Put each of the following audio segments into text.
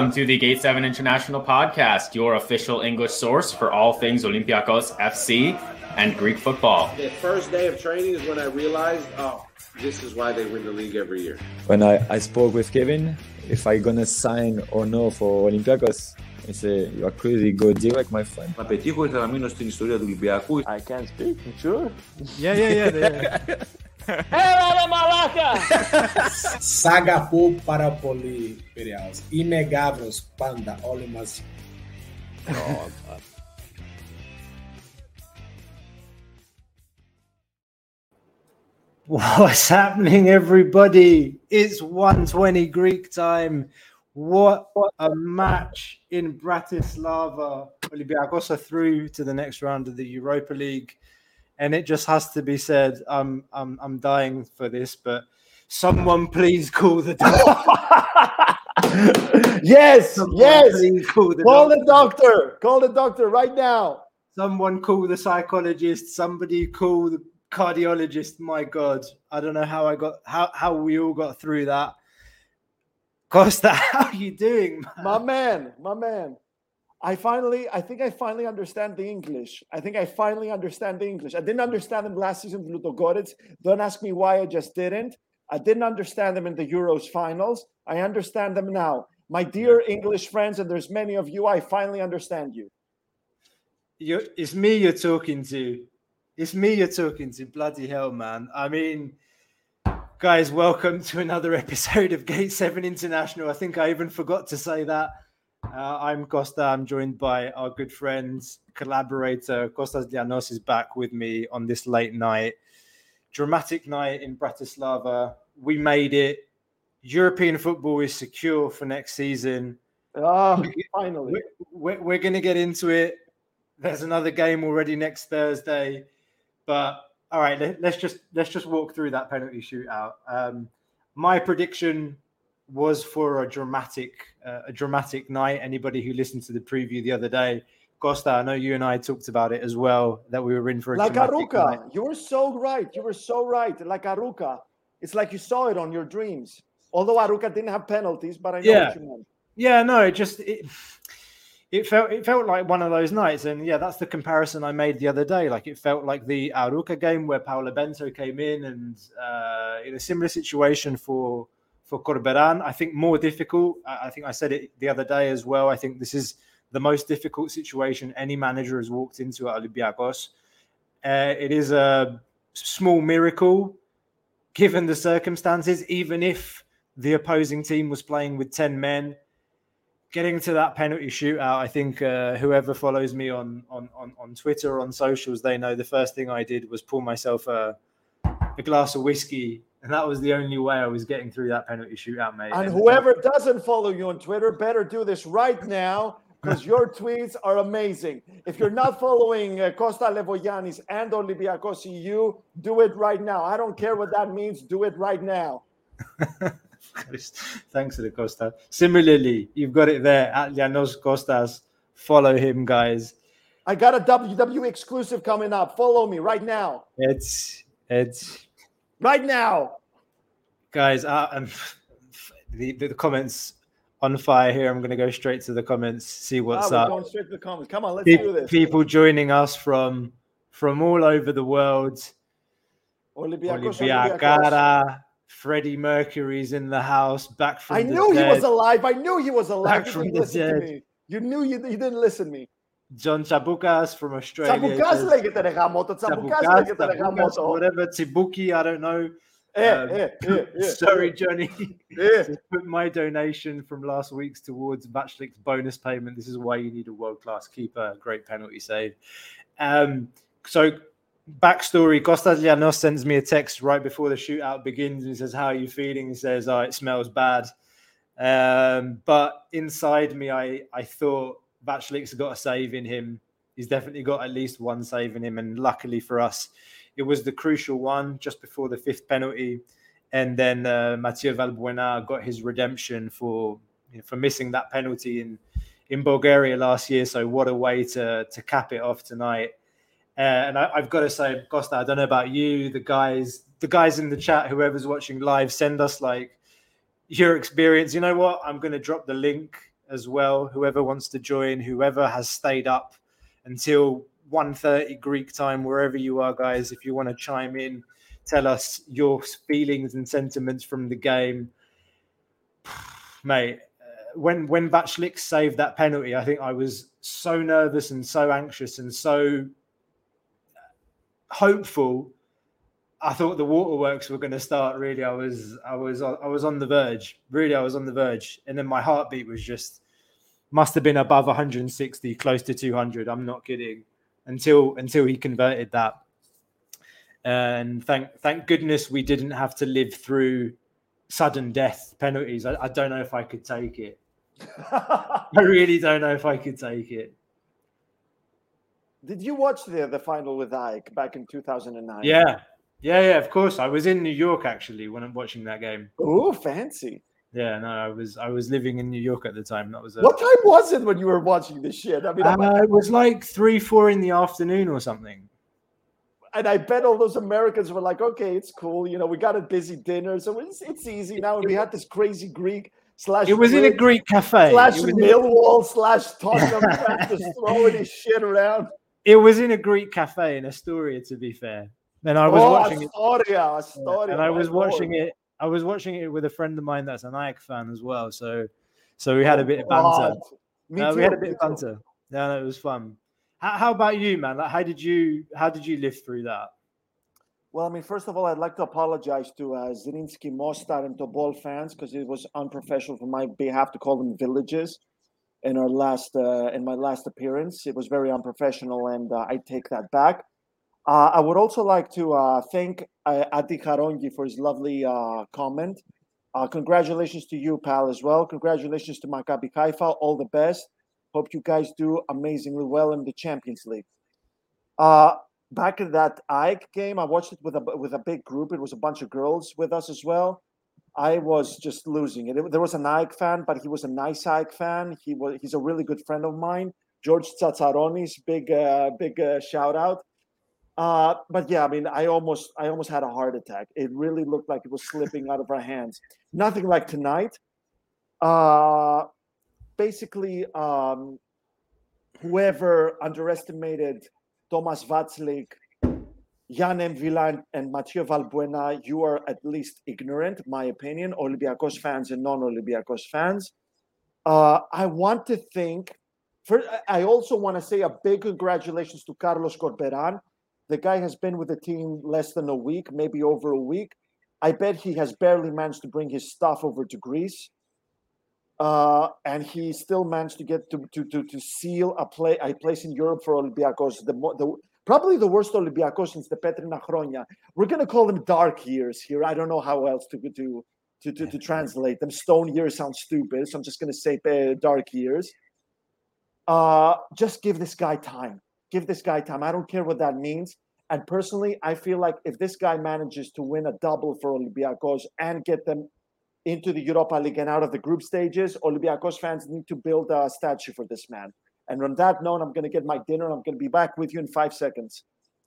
Welcome to the Gate 7 International Podcast, your official English source for all things Olympiacos FC and Greek football. The first day of training is when I realized, this is why they win the league every year. When I spoke with Kevin, if I gonna sign or no for Olympiacos, he said, you are crazy, go direct, my friend. Να πετύχω ήθελα να μείνω στην ιστορία του Ολυμπιακού. I can't speak, sure. Yeah. Έλα μαλάκα! Σ' αγαπώ πάρα πολύ, Πειραιάς. Είμαι Γάβρος πάντα, όλοι μαζί. What's happening, everybody? It's 1:20 Greek time. What a match in Bratislava. Olympiacos are through to the next round of the Europa League. And it just has to be said, I'm dying for this, but someone please call the doctor. Yes. Call the doctor right now. Someone call the psychologist. Somebody call the cardiologist. My God, I don't know how we all got through that. Costa, how are you doing, man? My man. I think I finally understand the English. I didn't understand them last season with Ludogorets. Don't ask me why I just didn't. I didn't understand them in the Euros finals. I understand them now. My dear English friends, and there's many of you, I finally understand you. It's me you're talking to. Bloody hell, man. I mean, guys, welcome to another episode of Gate 7 International. I think I even forgot to say that. I'm Costa. I'm joined by our good friend, collaborator, Kostas Lianos is back with me on this late night. Dramatic night in Bratislava. We made it. European football is secure for next season. Finally. We're going to get into it. There's another game already next Thursday. But, all right, let's just walk through that penalty shootout. My prediction was for a dramatic night. Anybody who listened to the preview the other day, Costa, I know you and I talked about it as well, that we were in for a dramatic night. You were so right. Like Aruca. It's like you saw it on your dreams. Although Aruca didn't have penalties, but I know what you meant. Yeah, no, it felt like one of those nights. And yeah, that's the comparison I made the other day. Like it felt like the Aruca game where Paulo Bento came in and in a similar situation for Corberan. I think more difficult. I think I said it the other day as well. I think this is the most difficult situation any manager has walked into at Olympiacos. It is a small miracle given the circumstances, even if the opposing team was playing with 10 men. Getting to that penalty shootout, I think whoever follows me on Twitter or on socials, they know the first thing I did was pour myself a glass of whiskey. And that was the only way I was getting through that penalty shootout, mate. And whoever doesn't follow you on Twitter better do this right now because your tweets are amazing. If you're not following Costa Levoyanis and Olympiacos EU, do it right now. I don't care what that means. Do it right now. Thanks to the Costa. Similarly, you've got it there at Lianos Costas. Follow him, guys. I got a WWE exclusive coming up. Follow me right now. It's right now, guys. The comments on fire here. I'm going to go straight to the comments. See what's up. Going straight to the comments. Come on, let's do this. People joining us from all over the world. Olympiacos. Freddie Mercury's in the house. Back from the dead. I knew he was alive. Back from the dead. You knew you didn't listen to me. John Chabukas from Australia. Chabukas λέγεται ρε γαμότο. Whatever. Tsibuki, I don't know. Sorry, Johnny. Put my donation from last week's towards Batchlick's bonus payment. This is why you need a world-class keeper. Great penalty save. So, backstory. Kostas Lianos sends me a text right before the shootout begins and says, how are you feeling? He says, it smells bad. But inside me, I thought Batchlick's got a save in him. He's definitely got at least one save in him. And luckily for us, it was the crucial one just before the fifth penalty. And then Mathieu Valbuena got his redemption for missing that penalty in Bulgaria last year. So what a way to cap it off tonight. And I've got to say, Costa, I don't know about you, the guys in the chat, whoever's watching live, send us like your experience. You know what? I'm going to drop the link as well. Whoever wants to join, whoever has stayed up until 1:30 Greek time, wherever you are, guys, if you want to chime in, tell us your feelings and sentiments from the game. Mate, when Vaclik saved that penalty, I think I was so nervous and so anxious and so hopeful. I thought the waterworks were going to start. Really, I was on the verge. Really, I was on the verge, and then my heartbeat was must have been above 160, close to 200. I'm not kidding. Until he converted that, and thank goodness we didn't have to live through sudden death penalties. I don't know if I could take it. I really don't know if I could take it. Did you watch the final with Ike back in 2009? Yeah, of course. I was in New York actually when I'm watching that game. Oh, fancy. Yeah, no, I was living in New York at the time. That was What time was it when you were watching this shit? I mean, it was like 3-4 in the afternoon or something. And I bet all those Americans were like, "Okay, it's cool. You know, we got a busy dinner, so it's easy now." And we had this crazy Greek / It was in a Greek cafe / Millwall / Tottenham just throwing his shit around. It was in a Greek cafe in Astoria, to be fair. And I was watching Astoria. And I was watching it. I was watching it with a friend of mine that's an Ajax fan as well. So we had a bit of banter. We had a bit of banter. Yeah, no, it was fun. How about you, man? Like, how did you live through that? Well, I mean, first of all, I'd like to apologize to Zrinjski, Mostar, and Tobol fans because it was unprofessional from my behalf to call them villages in my last appearance. It was very unprofessional, and I take that back. I would also like to thank Adi Karongi for his lovely comment. Congratulations to you, pal, as well. Congratulations to Maccabi Haifa. All the best. Hope you guys do amazingly well in the Champions League. Back in that Ike game, I watched it with a big group. It was a bunch of girls with us as well. I was just losing it. There was an Ike fan, but he was a nice Ike fan. He's a really good friend of mine. George Tsatsaronis, big shout out. But yeah, I mean, I almost had a heart attack. It really looked like it was slipping out of our hands. Nothing like tonight. Basically, whoever underestimated Thomas Vaclik, Jan M'Vila, and Mathieu Valbuena, you are at least ignorant, my opinion, Olympiacos fans and non-Olympiacos fans. I want to think, I also want to say a big congratulations to Carlos Corberan. The guy has been with the team less than a week, maybe over a week. I bet he has barely managed to bring his stuff over to Greece. And he still managed to get to seal a place in Europe for Olympiacos. Probably the worst Olympiacos since the Petrina Chronia. We're going to call them dark years here. I don't know how else to translate them. Stone years sounds stupid, so I'm just going to say dark years. Just give this guy time. Give this guy time. I don't care what that means. And personally, I feel like if this guy manages to win a double for Olympiacos and get them into the Europa League and out of the group stages, Olympiacos fans need to build a statue for this man. And on that note, I'm going to get my dinner. I'm going to be back with you in 5 seconds.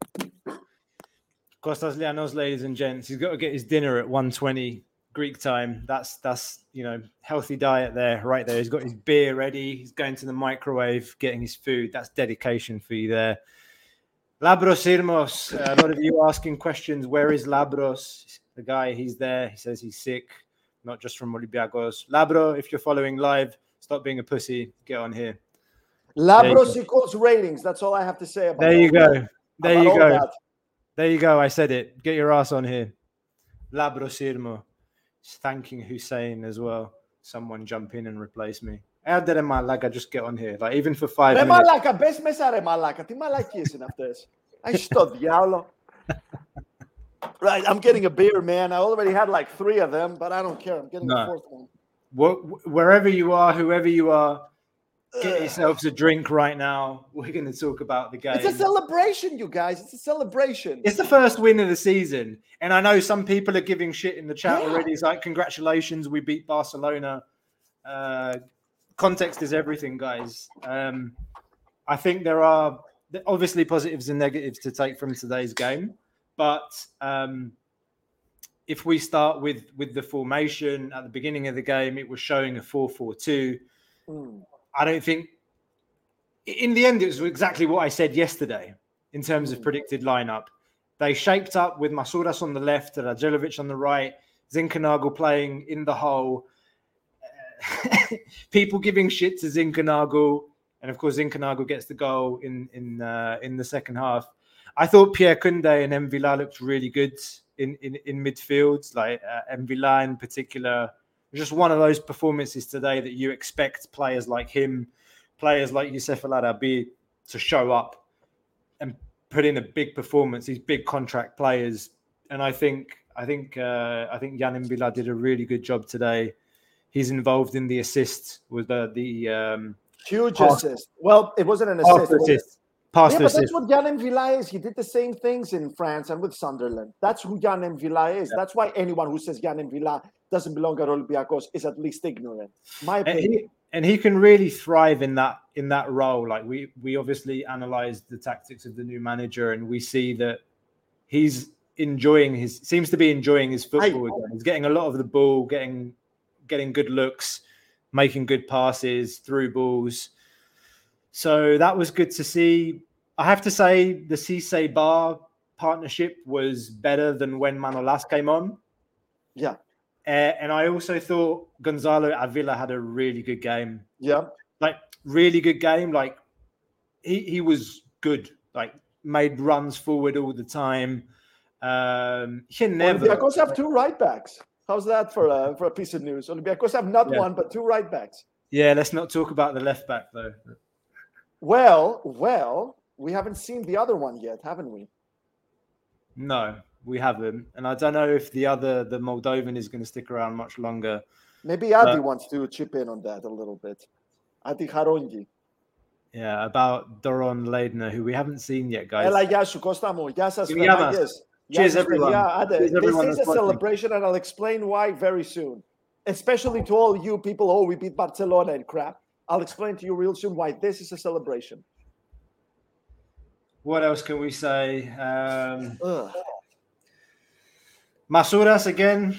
Kostas Lianos, ladies and gents, he's got to get his dinner at 1:20 Greek time. That's healthy diet there, right there. He's got his beer ready. He's going to the microwave, getting his food. That's dedication for you there. Labros Irmos, a lot of you asking questions. Where is Labros? The guy, he's there. He says he's sick, not just from Olympiacos. Labro, if you're following live, stop being a pussy. Get on here. Labros equals ratings. That's all I have to say about There you go. There you go. There you go. I said it. Get your ass on here. Labros Irmo. Thanking Hussein as well. Someone jump in and replace me. Έλτε ρε μαλάκα, just get on here. Like, even for 5 minutes. Μαλάκα, μπες μέσα ρε μαλάκα. Τι μαλακίες είναι αυτές. Έχεις το διάολο. Right, I'm getting a beer, man. I already had like 3 of them, but I don't care. I'm getting the 4th one. Wherever you are, whoever you are, get yourselves a drink right now. We're going to talk about the game. It's a celebration, you guys. It's a celebration. It's the first win of the season. And I know some people are giving shit in the chat already. It's like, congratulations, we beat Barcelona. Context is everything, guys. I think there are obviously positives and negatives to take from today's game. But if we start with the formation at the beginning of the game, it was showing a 4-4-2. I don't think. In the end, it was exactly what I said yesterday in terms of predicted lineup. They shaped up with Masouras on the left, Radjelovic on the right, Zinkernagel playing in the hole. People giving shit to Zinkernagel, and of course Zinkernagel gets the goal in the second half. I thought Pierre Koundé and M'Vila looked really good in midfield. Like M'Vila in particular, just one of those performances today that you expect players like him, players like Youssef El Arabi to show up and put in a big performance. These big contract players, and I think Yann M'Vila did a really good job today. He's involved in the assist with the huge assist. Well, it wasn't an assist. But that's what Yann M'Vila is. He did the same things in France and with Sunderland. That's who Yann M'Vila is. Yeah. That's why anyone who says Yann M'Vila doesn't belong at Olympiacos is at least ignorant. My opinion. And he can really thrive in that role. Like we obviously analysed the tactics of the new manager, and we see that he's seems to be enjoying his football again. He's getting a lot of the ball, getting good looks, making good passes, through balls. So that was good to see. I have to say the Cisse Bar partnership was better than when Manolas came on. Yeah. And I also thought Gonzalo Avila had a really good game. Yeah. Like, really good game. Like, he was good. Like, made runs forward all the time. Olympiacos have two right backs. How's that for a piece of news? Olympiacos have not one, but two right backs. Yeah, let's not talk about the left back, though. Well, we haven't seen the other one yet, haven't we? No, we haven't. And I don't know if the Moldovan is going to stick around much longer. Maybe Adi wants to chip in on that a little bit. Adi Harongi. Yeah, about Doron Leidner, who we haven't seen yet, guys. Cheers, everyone. This is a celebration, and I'll explain why very soon. Especially to all you people, we beat Barcelona and crap. I'll explain to you real soon why this is a celebration. What else can we say? Masouras again.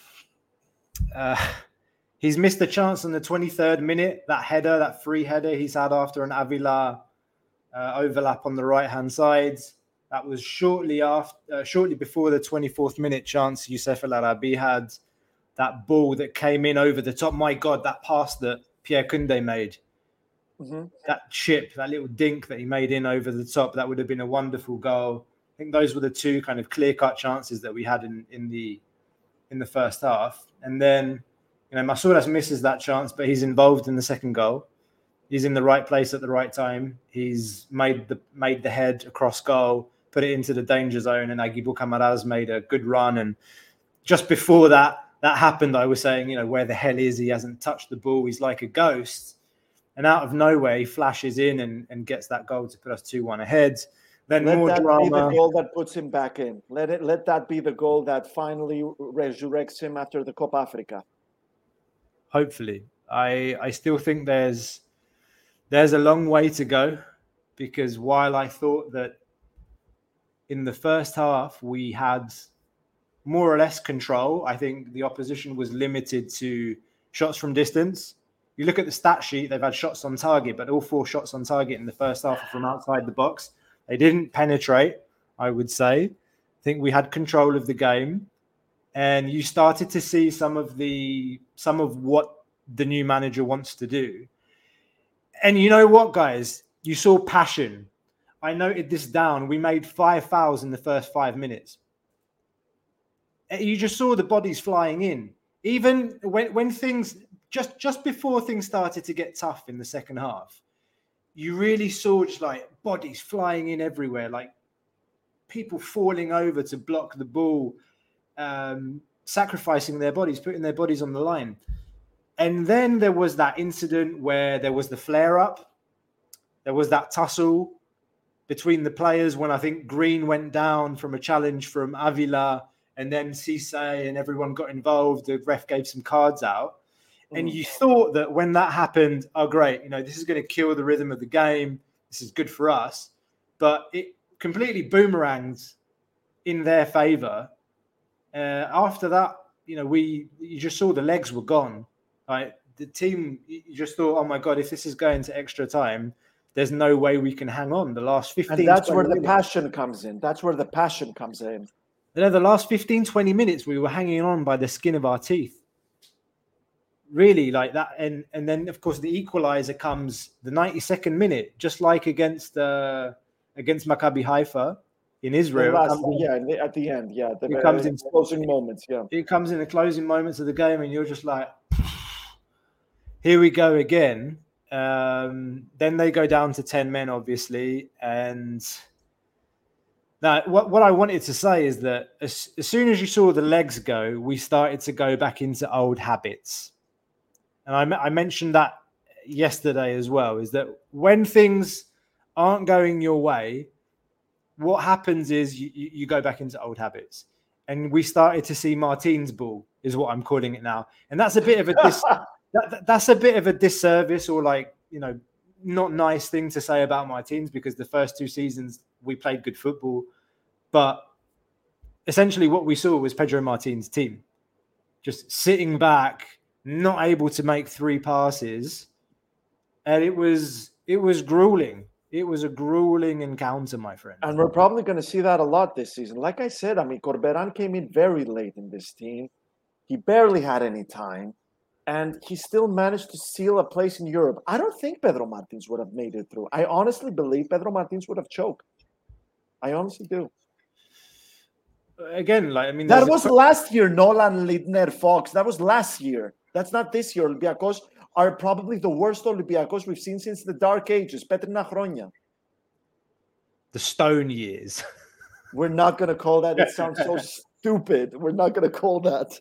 He's missed a chance on the 23rd minute. That free header he's had after an Avila overlap on the right-hand side. That was shortly before the 24th minute chance Youssef El Arabi had. That ball that came in over the top. My God, that pass that Pierre Koundé made. Mm-hmm. That chip, that little dink that he made in over the top, that would have been a wonderful goal. I think those were the two kind of clear-cut chances that we had in the first half. And then, Masouras misses that chance, but he's involved in the second goal. He's in the right place at the right time. He's made the head across goal, put it into the danger zone, and Agibou Kamaraz made a good run. And just before that happened, I was saying, where the hell is he? Hasn't touched the ball. He's like a ghost. And out of nowhere, he flashes in and gets that goal to put us 2-1 ahead. Then let more that drama. Be the goal that puts him back in. Let that be the goal that finally resurrects him after the Copa Africa. Hopefully. I still think there's a long way to go, because while I thought that in the first half we had more or less control, I think the opposition was limited to shots from distance. You look at the stat sheet, they've had shots on target, but all 4 shots on target in the first half are from outside the box. They didn't penetrate, I would say. I think we had control of the game. And you started to see some of what the new manager wants to do. And you know what, guys? You saw passion. I noted this down. We made 5 fouls in the first 5 minutes. You just saw the bodies flying in. Even when things... Just before things started to get tough in the second half, you really saw just like bodies flying in everywhere, like people falling over to block the ball, sacrificing their bodies, putting their bodies on the line. And then there was that incident where there was the flare-up. There was that tussle between the players when I think Green went down from a challenge from Avila, and then Cisse and everyone got involved. The ref gave some cards out. And you thought that when that happened, oh, great, this is going to kill the rhythm of the game. This is good for us. But it completely boomeranged in their favor. After that, you just saw the legs were gone. Right? the team, you just thought, oh my God, if this is going to extra time, there's no way we can hang on. The last 15 And that's where the minutes, passion comes in. That's where the passion comes in. You know, the last 15, 20 minutes, we were hanging on by the skin of our teeth. Really, like that. And then, of course, the equalizer comes the 92nd minute, just like against Maccabi Haifa in Israel. At the end, It comes in closing moments, It comes in the closing moments of the game, and you're just like, here we go again. Then they go down to 10 men, obviously. And now what I wanted to say is that as soon as you saw the legs go, we started to go back into old habits. And I mentioned that yesterday as well, is that when things aren't going your way, what happens is you go back into old habits. And we started to see Martin's ball, is what I'm calling it now. And that's a bit of a that's a bit of a disservice, or like, you know, not nice thing to say about Martins, because the first 2 seasons we played good football. But essentially what we saw was Pedro Martin's team just sitting back, not able to make 3 passes. And it was grueling. It was a grueling encounter, my friend. And we're probably going to see that a lot this season. Like I said, I mean, Corberan came in very late in this team. He barely had any time. And he still managed to seal a place in Europe. I don't think Pedro Martins would have made it through. I honestly believe Pedro Martins would have choked. I honestly do. Again, like, I mean, that was last year, Nolan, Lidner, Fox. That was last year. That's not this year. Olympiacos are probably the worst Olympiacos we've seen since the Dark Ages. Petrina Chronia. The Stone Years. We're not going to call that. It sounds so stupid. We're not going to call that.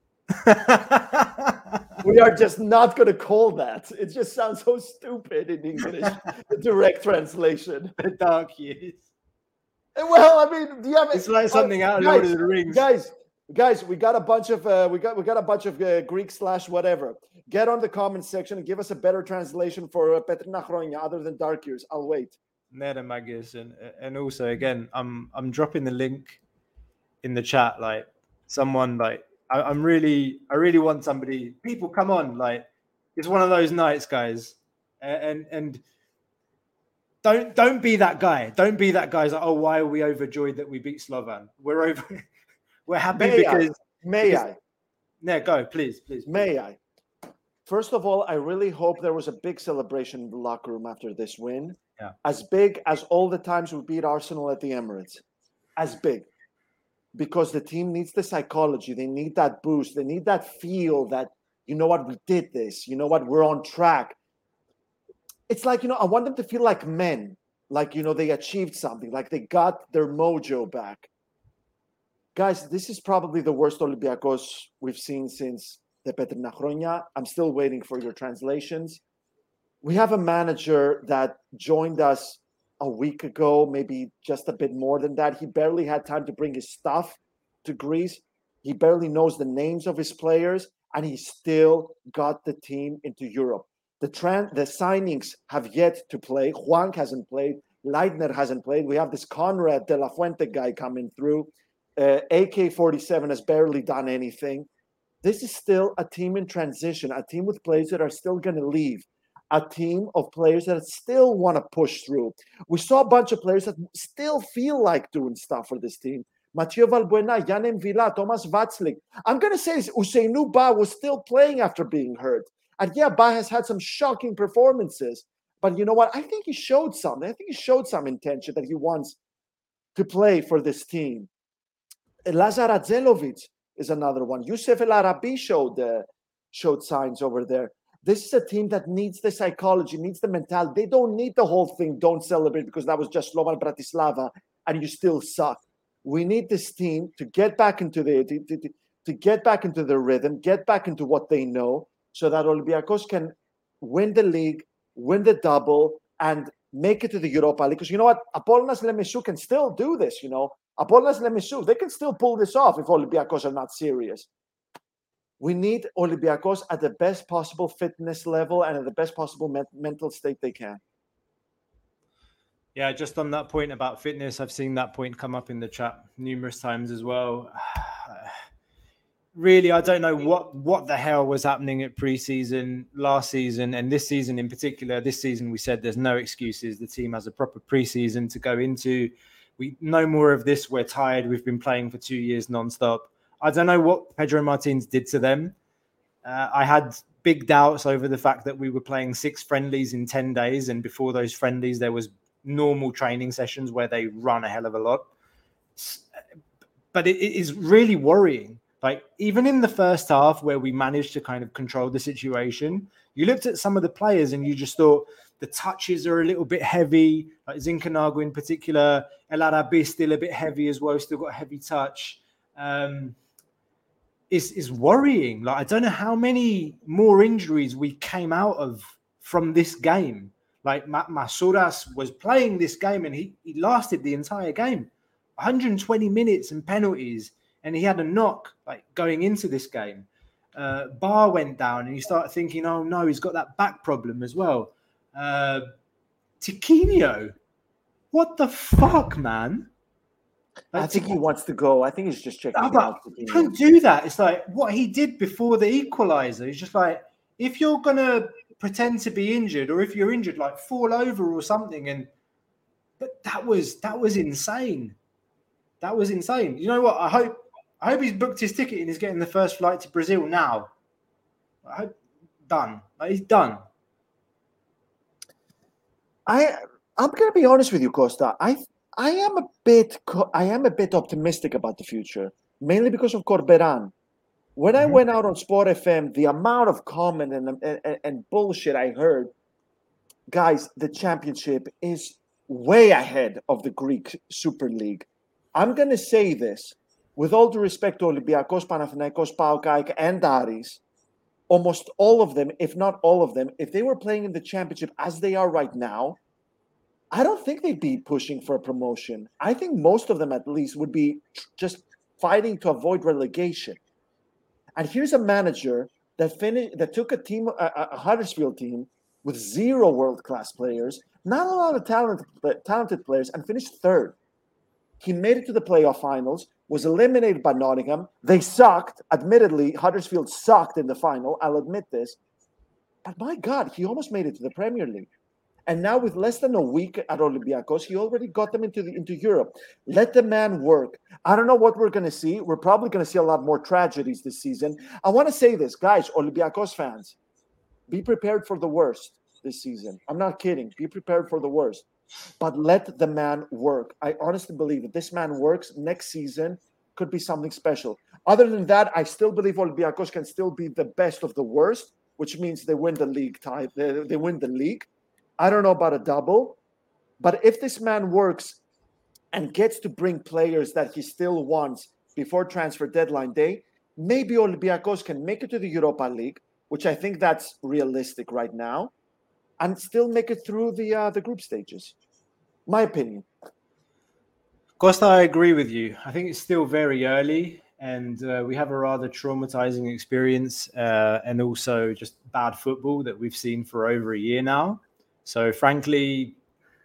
We are just not going to call that. It just sounds so stupid in English. The direct translation. The Dark Years. Well, I mean, do you have it's like something out of Lord of the Rings. Guys, we got a bunch of Greek / whatever. Get on the comment section and give us a better translation for Petrina Chronia other than Dark Years. I'll wait. Neda Magis, and also again, I'm dropping the link in the chat. Like, someone, like, I really want somebody. People, come on! Like, it's one of those nights, guys, and don't be that guy. Don't be that guy. Like, oh, why are we overjoyed that we beat Slovan? We're happy because. Yeah, go, please. May I? First of all, I really hope there was a big celebration in the locker room after this win. Yeah. As big as all the times we beat Arsenal at the Emirates. As big. Because the team needs the psychology. They need that boost. They need that feel that, you know what, we did this. You know what, we're on track. It's like, you know, I want them to feel like men. Like, you know, they achieved something. Like they got their mojo back. Guys, this is probably the worst Olympiacos we've seen since the Petrina Chronia. I'm still waiting for your translations. We have a manager that joined us a week ago, maybe just a bit more than that. He barely had time to bring his stuff to Greece. He barely knows the names of his players, and he still got the team into Europe. The signings have yet to play. Juan hasn't played. Leitner hasn't played. We have this Conrad De La Fuente guy coming through. AK-47 has barely done anything. This is still a team in transition, a team with players that are still going to leave. A team of players that still want to push through. We saw a bunch of players that still feel like doing stuff for this team. Mathieu Valbuena, Yann Villa, Thomas Vatslik. I'm going to say Ousseynou Ba was still playing after being hurt. And yeah, Ba has had some shocking performances. But you know what? I think he showed something. I think he showed some intention that he wants to play for this team. Lazar Radzelovic is another one. Youssef El Arabi showed signs over there. This is a team that needs the psychology, needs the mentality. They don't need the whole thing. Don't celebrate because that was just Slovan Bratislava and you still suck. We need this team to get back into to get back into the rhythm, get back into what they know, so that Olympiacos can win the league, win the double, and make it to the Europa League. Because you know what? Apollonas Lemesou can still do this, you know. Apollonas Lemesou, they can still pull this off if Olympiacos are not serious. We need Olympiacos at the best possible fitness level and at the best possible mental state they can. Yeah, just on that point about fitness, I've seen that point come up in the chat numerous times as well. really, I don't know what the hell was happening at preseason last season and this season in particular. This season, we said there's no excuses. The team has a proper preseason to go into. We no more of this. We're tired. We've been playing for 2 years nonstop. I don't know what Pedro Martins did to them. I had big doubts over the fact that we were playing 6 friendlies in 10 days. And before those friendlies, there was normal training sessions where they run a hell of a lot. But it is really worrying. Like, even in the first half where we managed to kind of control the situation, you looked at some of the players and you just thought the touches are a little bit heavy. Like Zinchenko in particular, El Arabi still a bit heavy as well, still got a heavy touch. Is worrying. Like, I don't know how many more injuries we came out of from this game. Like, Masouras was playing this game and he lasted the entire game. 120 minutes and penalties, and he had a knock like going into this game. Bar went down and you start thinking, oh no, he's got that back problem as well. Tiquinho, what the fuck, man? I think he wants to go. I think he's just checking out. You can't do that. It's like what he did before the equalizer. He's just like, if you're going to pretend to be injured, or if you're injured, like fall over or something. But that was insane. That was insane. You know what? I hope he's booked his ticket and he's getting the first flight to Brazil now. I hope done. Like, he's done. I'm going to be honest with you, Costa. I am a bit optimistic about the future, mainly because of Corberan. When I went out on Sport FM, the amount of comment and bullshit I heard, guys, the championship is way ahead of the Greek Super League. I'm going to say this with all due respect to Olympiacos, Panathinaikos, PAOK, AEK, and Aris. Almost all of them, if not all of them, if they were playing in the championship as they are right now, I don't think they'd be pushing for a promotion. I think most of them, at least, would be just fighting to avoid relegation. And here's a manager that took a team, a Huddersfield team, with 0 world-class players, not a lot of talented players, and finished 3rd. He made it to the playoff finals, was eliminated by Nottingham. They sucked. Admittedly, Huddersfield sucked in the final. I'll admit this. But my God, he almost made it to the Premier League. And now with less than a week at Olympiacos, he already got them into Europe. Let the man work. I don't know what we're going to see. We're probably going to see a lot more tragedies this season. I want to say this, guys, Olympiacos fans, be prepared for the worst this season. I'm not kidding. Be prepared for the worst. But let the man work. I honestly believe if this man works, next season could be something special. Other than that, I still believe Olympiacos can still be the best of the worst, which means they win the league. They win the league. I don't know about a double, but if this man works and gets to bring players that he still wants before transfer deadline day, maybe Olympiacos can make it to the Europa League, which I think that's realistic right now, and still make it through the group stages. My opinion. Costa, I agree with you. I think it's still very early, and we have a rather traumatizing experience and also just bad football that we've seen for over a year now. So, frankly,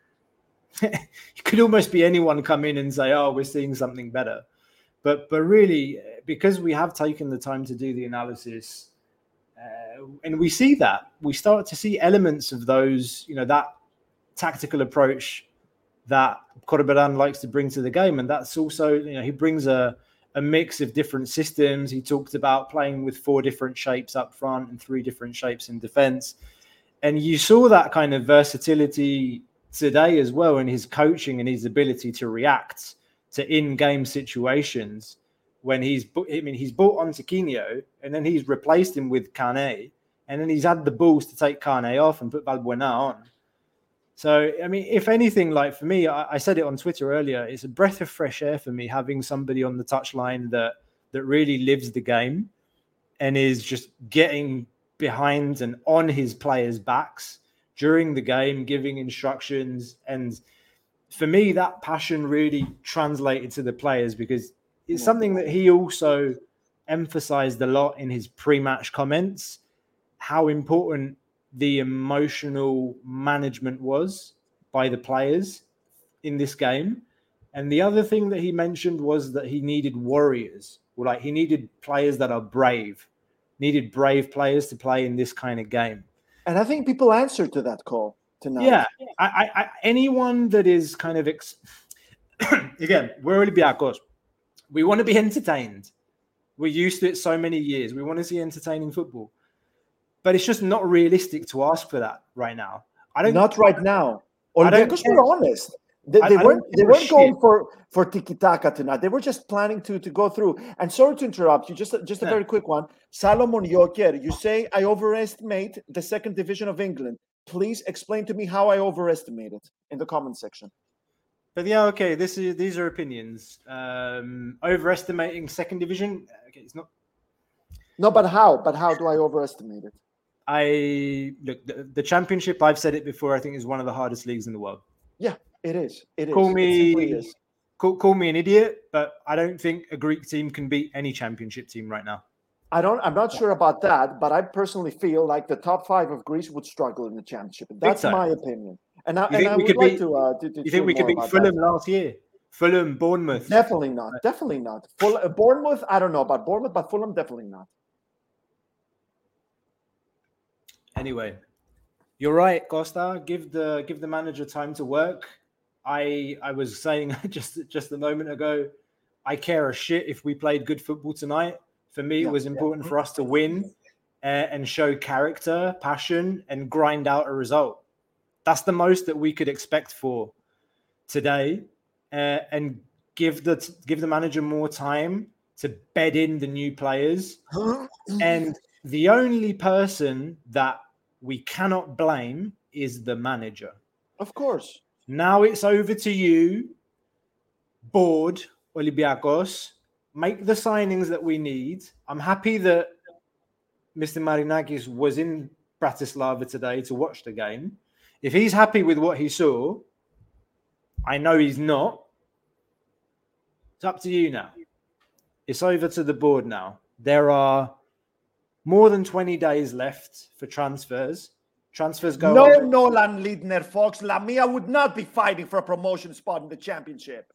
it could almost be anyone come in and say, oh, we're seeing something better. But really, because we have taken the time to do the analysis, and we see that, we start to see elements of those, that tactical approach that Corberan likes to bring to the game. And that's also, he brings a mix of different systems. He talked about playing with 4 different shapes up front and 3 different shapes in defense. And you saw that kind of versatility today as well in his coaching and his ability to react to in-game situations when he's brought on Tiquinho and then he's replaced him with Kane and then he's had the balls to take Kane off and put Valbuena on. So, if anything, like for me, I said it on Twitter earlier, it's a breath of fresh air for me having somebody on the touchline that really lives the game and is just getting behind and on his players' backs during the game, giving instructions. And for me, that passion really translated to the players because it's something that he also emphasized a lot in his pre-match comments, how important the emotional management was by the players in this game. And the other thing that he mentioned was that he needed warriors, or like he needed players that are brave, needed brave players to play in this kind of game. And I think people answered to that call tonight. Yeah, anyone that is kind of again, we're Olympiacos. We want to be entertained. We're used to it so many years. We want to see entertaining football, but it's just not realistic to ask for that right now. Not right now. Because we're honest. They weren't going for tiki-taka tonight. They were just planning to go through. And sorry to interrupt you, just a very quick one. Salomon Joker, you say I overestimate the second division of England. Please explain to me how I overestimate it in the comment section. But yeah, okay, these are opinions. Overestimating second division, okay, it's not. No, but how? But how do I overestimate it? Look, the championship, I've said it before, I think is one of the hardest leagues in the world. Yeah. It is. Call me an idiot, but I don't think a Greek team can beat any championship team right now. I'm not sure about that, but I personally feel like the top 5 of Greece would struggle in the championship. That's my opinion. And I would like to. You think we could beat Fulham last year? Fulham, Bournemouth? Definitely not. Definitely not. Bournemouth, I don't know about Bournemouth, but Fulham, definitely not. Anyway, you're right, Costa. Give the manager time to work. I was saying just a moment ago, I care a shit if we played good football tonight. For me, it was important for us to win and show character, passion, and grind out a result. That's the most that we could expect for today, and give the manager more time to bed in the new players. And the only person that we cannot blame is the manager. Of course. Now it's over to you, board Olympiacos. Make the signings that we need. I'm happy that Mr. Marinakis was in Bratislava today to watch the game. If he's happy with what he saw, I know he's not. It's up to you now. It's over to the board now. There are more than 20 days left for transfers. Transfers go on. Nolan Lidner, Fox. Lamia would not be fighting for a promotion spot in the championship.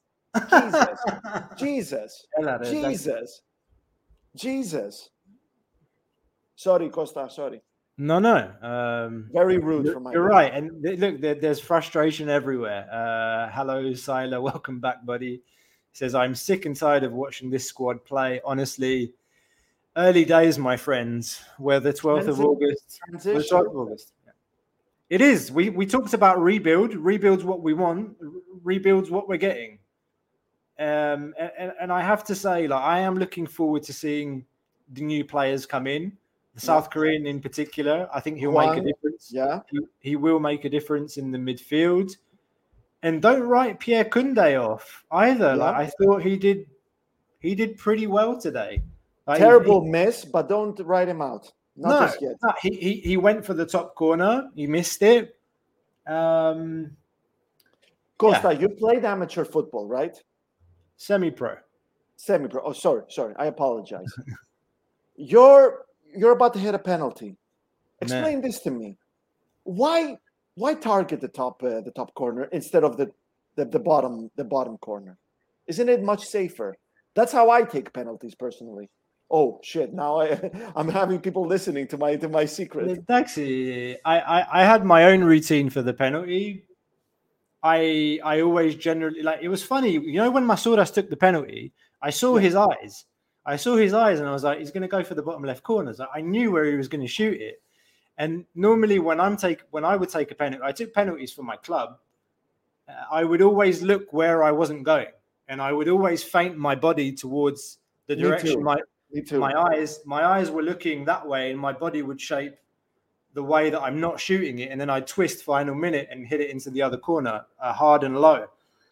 Jesus. Sorry, Costa. Sorry. No. Very rude from my. You're right. And look, there's frustration everywhere. Hello, Sila. Welcome back, buddy. He says, I'm sick and tired of watching this squad play. Honestly, early days, my friends. We're the 12th of August. Transition. The 12th of August. It is. We talked about rebuild. Rebuild's what we want. Rebuild's what we're getting. And I have to say, like, I am looking forward to seeing the new players come in. The South Korean in particular, I think he'll make a difference. Yeah, he will make a difference in the midfield. And don't write Pierre Koundé off either. Yeah. Like, I thought he did pretty well today. Like, terrible miss, but don't write him out. Not just yet. No, he went for the top corner. He missed it. Costa, you played amateur football, right? Semi-pro. Oh, sorry. I apologize. You're about to hit a penalty. Explain this to me. Why target the top corner instead of the bottom corner? Isn't it much safer? That's how I take penalties personally. Oh shit! Now I'm having people listening to my secret. Actually, I had my own routine for the penalty. I always generally, like, it was funny, you know, when Masouras took the penalty, I saw his eyes. And I was like, he's going to go for the bottom left corner. So I knew where he was going to shoot it. And normally when I would take a penalty, I took penalties for my club. I would always look where I wasn't going, and I would always feint my body towards the direction my eyes were looking that way, and my body would shape the way that I'm not shooting it, and then I'd twist final minute and hit it into the other corner, hard and low.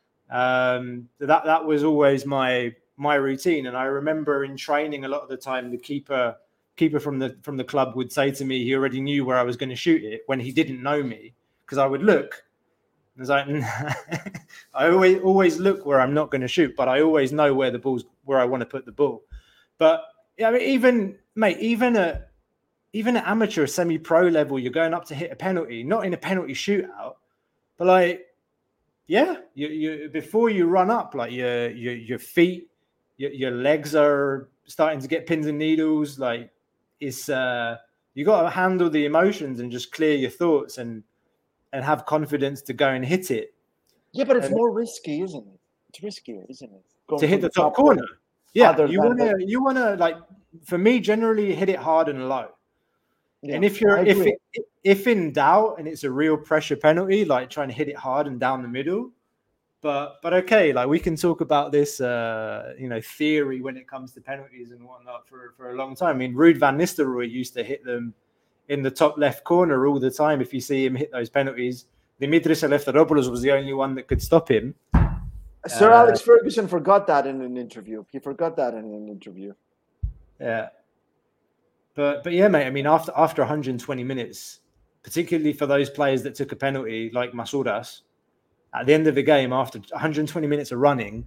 That was always my routine. And I remember in training a lot of the time, the keeper from the club would say to me, he already knew where I was going to shoot it when he didn't know me, because I would look. I was like, I always look where I'm not going to shoot, but I always know where I want to put the ball. But yeah, I mean, even at amateur semi-pro level, you're going up to hit a penalty, not in a penalty shootout, but like Yeah, you before you run up, like your feet, your legs are starting to get pins and needles. Like it's you got to handle the emotions and just clear your thoughts and have confidence to go and hit it. Yeah, but it's more risky, isn't it? It's riskier, isn't it? To hit the top corner. Yeah, you wanna like, for me, generally hit it hard and low. Yeah, and if in doubt and it's a real pressure penalty, like trying to hit it hard and down the middle. But okay, like we can talk about this theory when it comes to penalties and whatnot for a long time. I mean, Ruud van Nistelrooy used to hit them in the top left corner all the time. If you see him hit those penalties, Dimitris Eleftheropoulos was the only one that could stop him. Sir Alex Ferguson forgot that in an interview. He forgot that in an interview. Yeah. But yeah, mate, I mean, after 120 minutes, particularly for those players that took a penalty like Masouras, at the end of the game, after 120 minutes of running,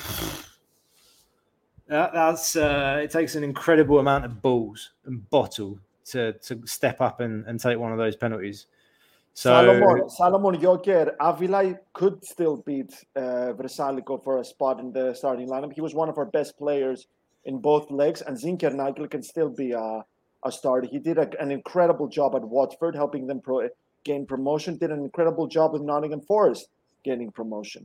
it takes an incredible amount of balls and bottle to step up and take one of those penalties. So Salomon Joker, Avila could still beat Vrsaljko for a spot in the starting lineup. He was one of our best players in both legs, and Zinkernagel can still be a starter. He did an incredible job at Watford, helping them gain promotion. Did an incredible job with Nottingham Forest, getting promotion.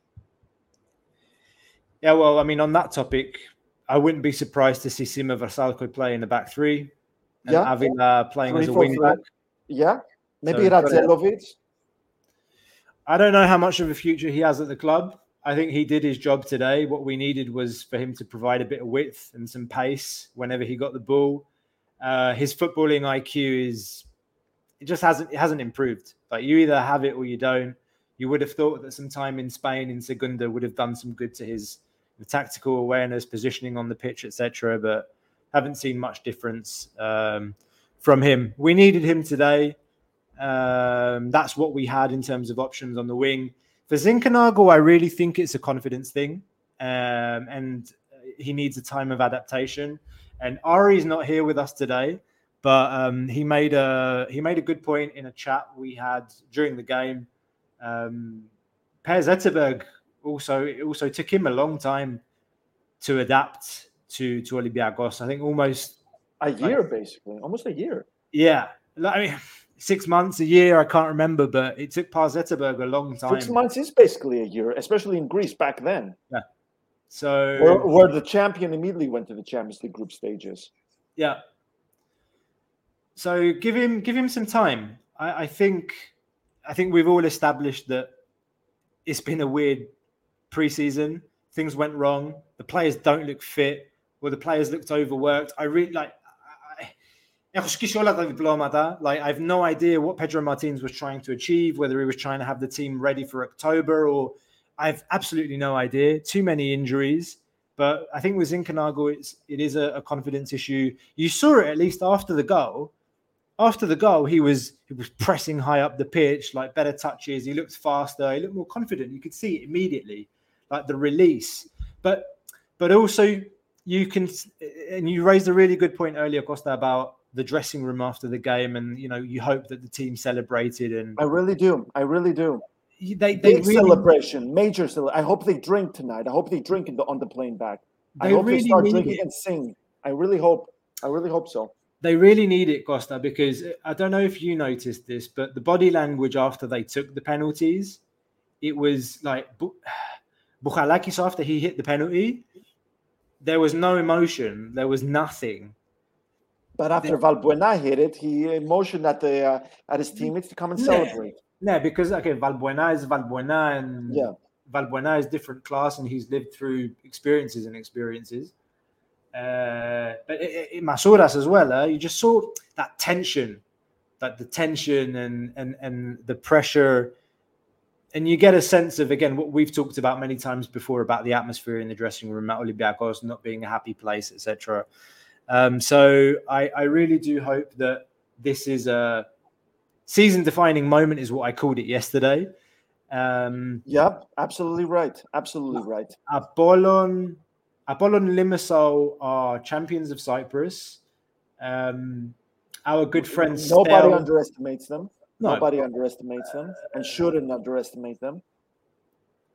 Yeah, well, I mean, on that topic, I wouldn't be surprised to see Sima Vrsaljko play in the back three, and Avila playing as a wing back. Yeah, maybe Radzelovic. I don't know how much of a future he has at the club. I think he did his job today. What we needed was for him to provide a bit of width and some pace whenever he got the ball. His footballing IQ hasn't improved. Like, you either have it or you don't. You would have thought that some time in Spain in Segunda would have done some good to his tactical awareness, positioning on the pitch, etc. But haven't seen much difference from him. We needed him today. That's what we had in terms of options on the wing. For Zinkernagel, I really think it's a confidence thing, and he needs a time of adaptation. And Ari's not here with us today, but he made a good point in a chat we had during the game. Per Zetterberg also took him a long time to adapt to Olympiacos. I think almost a year, basically, almost a year. Yeah, I mean, 6 months, a year, I can't remember, but it took Per Zetterberg a long time. 6 months is basically a year, especially in Greece back then. Yeah. So where the champion immediately went to the Champions League group stages. Yeah. So give him some time. I think we've all established that it's been a weird preseason. Things went wrong. The players don't look fit, or the players looked overworked. I really like. I have no idea what Pedro Martins was trying to achieve, whether he was trying to have the team ready for October, or I've absolutely no idea. Too many injuries. But I think with Zinkernagel, it is a confidence issue. You saw it at least after the goal. After the goal, he was pressing high up the pitch, like better touches. He looked faster. He looked more confident. You could see it immediately, like the release. But also you can, and you raised a really good point earlier, Costa, about the dressing room after the game, and you hope that the team celebrated. And I really do. They big really, celebration, major celebration. I hope they drink tonight. I hope they drink on the plane back. I hope they start drinking and sing. I really hope so. They really need it, Costa, because I don't know if you noticed this, but the body language after they took the penalties, it was like Bouchalakis after he hit the penalty, there was no emotion. There was nothing. But after Valbuena hit it, he motioned at his teammates to come and celebrate. Yeah, because Valbuena is Valbuena, and Valbuena is different class, and he's lived through experiences. But in Masouras as well, you just saw that tension, like the tension and the pressure, and you get a sense of, again, what we've talked about many times before about the atmosphere in the dressing room at Olympiacos not being a happy place, etc. So I really do hope that this is a season-defining moment, is what I called it yesterday. Absolutely right. Apollon Limassol are champions of Cyprus. Our good friends. Nobody underestimates them. Nobody underestimates them, and shouldn't underestimate them.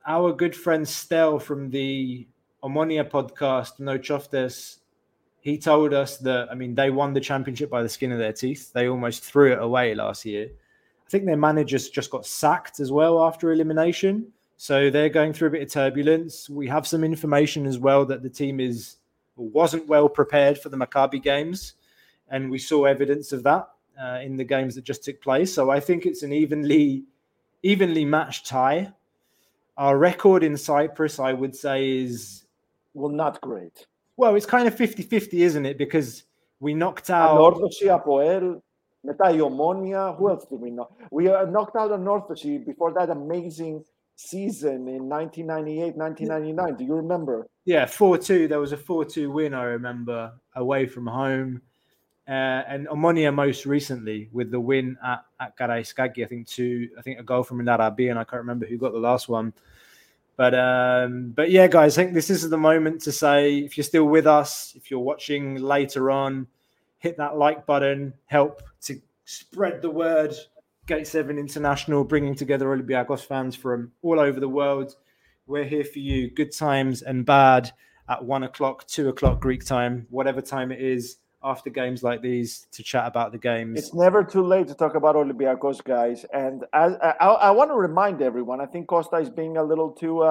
our good friend Stel from the Omonia podcast, No Choftes, he told us that, I mean, they won the championship by the skin of their teeth. They almost threw it away last year. I think their managers just got sacked as well after elimination. So they're going through a bit of turbulence. We have some information as well that the team wasn't well prepared for the Maccabi games. And we saw evidence of that in the games that just took place. So I think it's an evenly matched tie. Our record in Cyprus, I would say, is... Well, not great. Well, it's kind of 50-50, isn't it? Because we knocked out... Anorthosi, Apoel, μετά η Omonia. Who else did we knock? We knocked out Anorthosi before that amazing season in 1998, 1999. Do you remember? Yeah, 4-2. There was a 4-2 win, I remember, away from home. And Omonia most recently with the win at Karaiskaki, I think a goal from Arabi, and I can't remember who got the last one. But yeah, guys, I think this is the moment to say, if you're still with us, if you're watching later on, hit that like button, help to spread the word. Gate 7 International, bringing together Olympiacos fans from all over the world. We're here for you, good times and bad, at 1 o'clock, 2 o'clock Greek time, whatever time it is, after games like these, to chat about the games. It's never too late to talk about Olympiacos, guys. And I want to remind everyone, I think Costa is being a little too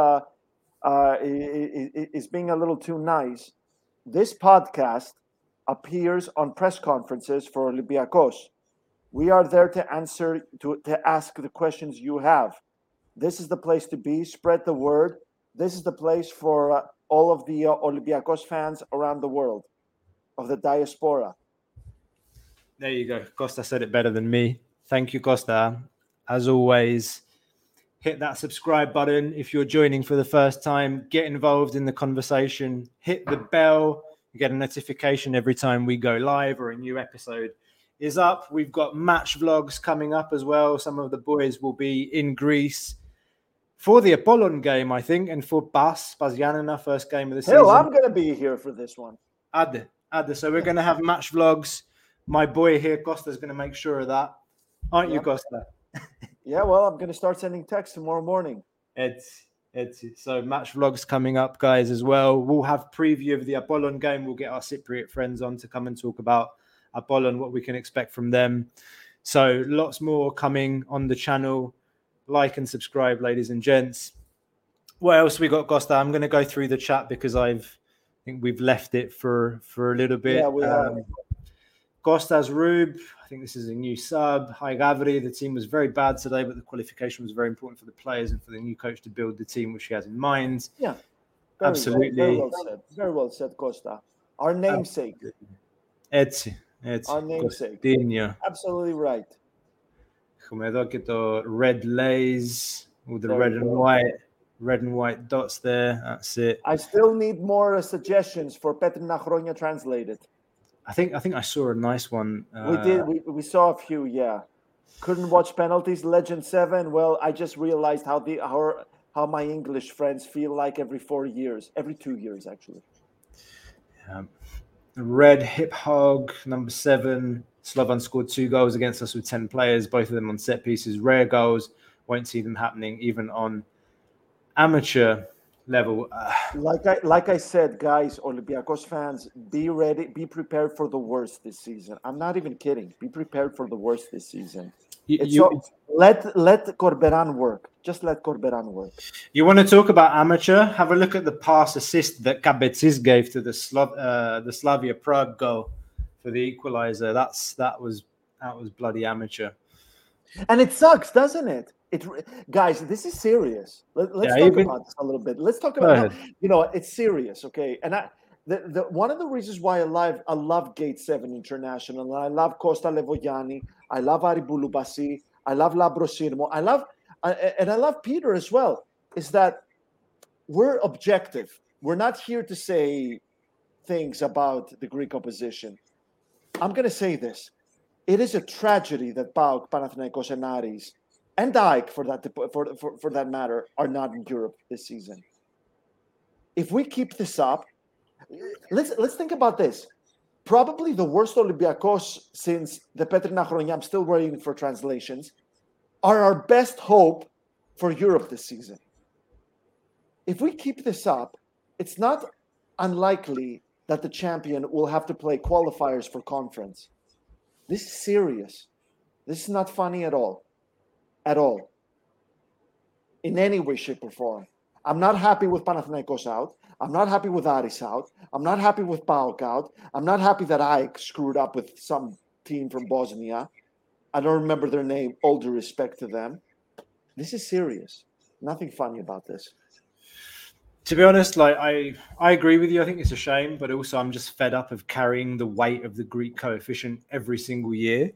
nice. This podcast appears on press conferences for Olympiacos. We are there to answer, to ask the questions you have. This is the place to be. Spread the word. This is the place for all of the Olympiacos fans around the world, of the diaspora. There you go. Costa said it better than me. Thank you, Costa. As always, hit that subscribe button. If you're joining for the first time, get involved in the conversation. Hit the bell. You get a notification every time we go live or a new episode is up. We've got match vlogs coming up as well. Some of the boys will be in Greece for the Apollon game, I think, and for Bas Yanina, first game of the season. Hell, I'm going to be here for this one. Ade. So we're going to have match vlogs. My boy here, Costa, is going to make sure of that. Aren't you, Costa? Yeah, well, I'm going to start sending texts tomorrow morning. It's so match vlogs coming up, guys, as well. We'll have preview of the Apollon game. We'll get our Cypriot friends on to come and talk about Apollon, what we can expect from them. So lots more coming on the channel. Like and subscribe, ladies and gents. What else we got, Costa? I'm going to go through the chat because I think we've left it for a little bit. Yeah, we have. Costas Rube, I think this is a new sub. Hi, Gavri. The team was very bad today, but the qualification was very important for the players and for the new coach to build the team which he has in mind. Yeah, absolutely. Very well said, Costa. Our namesake. Έτσι. Our namesake. Κωστίνιο. Absolutely right. Έχουμε εδώ και το red lays with the red and white dots there. That's it. I still need more suggestions for Petrina Chronia translated. I think I saw a nice one. We saw a few, yeah. Couldn't watch penalties. Legend 7. Well, I just realized how my English friends feel like every 4 years, every 2 years actually. Red Hip Hog, number 7. Slovan scored 2 goals against us with 10 players, both of them on set pieces. Rare goals. Won't see them happening even on amateur level. Like I said, guys, Olympiacos fans, be ready, be prepared for the worst this season. I'm not even kidding. Be prepared for the worst this season. Let Corberan work. Just let Corberan work. You want to talk about amateur? Have a look at the pass assist that Kabetsis gave to the Slavia Prague goal for the equalizer. That was bloody amateur. And it sucks, doesn't it? Guys, this is serious. Let's talk about this a little bit. Let's talk about it's serious, okay? And the one of the reasons why I love Gate 7 International, and I love Costa Levogiani, I love Ari Boulubasi, I love Labros Sirmo, I love Peter as well, is that we're objective. We're not here to say things about the Greek opposition. I'm going to say this. It is a tragedy that PAOK, Panathinaikos, and Aris, and AEK for that matter, are not in Europe this season. If we keep this up, let's think about this. Probably the worst Olympiacos since the Petrina Chronia, I'm still waiting for translations, are our best hope for Europe this season. if we keep this up, it's not unlikely that the champion will have to play qualifiers for conference. This is serious. This is not funny at all. At all. In any way, shape, or form. I'm not happy with Panathinaikos out. I'm not happy with Aris out. I'm not happy with PAOK out. I'm not happy that I screwed up with some team from Bosnia. I don't remember their name. All due respect to them. This is serious. Nothing funny about this. To be honest, like I agree with you. I think it's a shame, but also I'm just fed up of carrying the weight of the Greek coefficient every single year.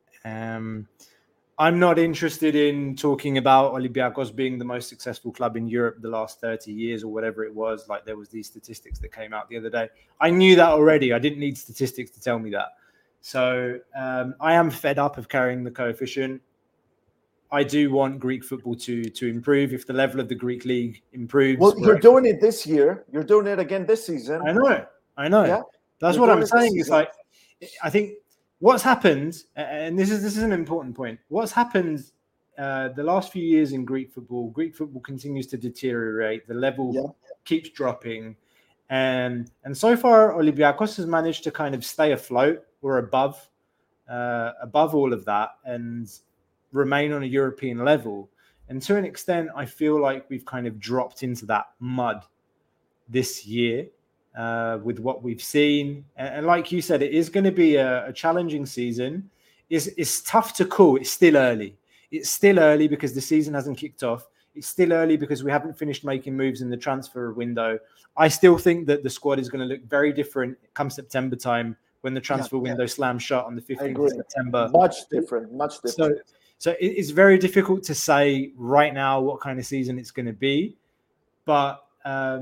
I'm not interested in talking about Olympiacos being the most successful club in Europe the last 30 years or whatever it was. Like there was these statistics that came out the other day. I knew that already. I didn't need statistics to tell me that. So I am fed up of carrying the coefficient. I do want Greek football to improve. If the level of the Greek league improves. Well, you're doing it this year. You're doing it again this season. I know. Yeah? That's what I'm saying. It's like, I think what's happened, and this is an important point. What's happened the last few years in Greek football continues to deteriorate. The level keeps dropping. And so far, Olympiacos has managed to kind of stay afloat or above all of that and remain on a European level. And to an extent, I feel like we've kind of dropped into that mud this year with what we've seen. And like you said, it is going to be a challenging season. It's tough to call. It's still early. It's still early because the season hasn't kicked off. It's still early because we haven't finished making moves in the transfer window. I still think that the squad is going to look very different come September time when the transfer window slams shut on the 15th of September. Much different. So it's very difficult to say right now what kind of season it's going to be. But at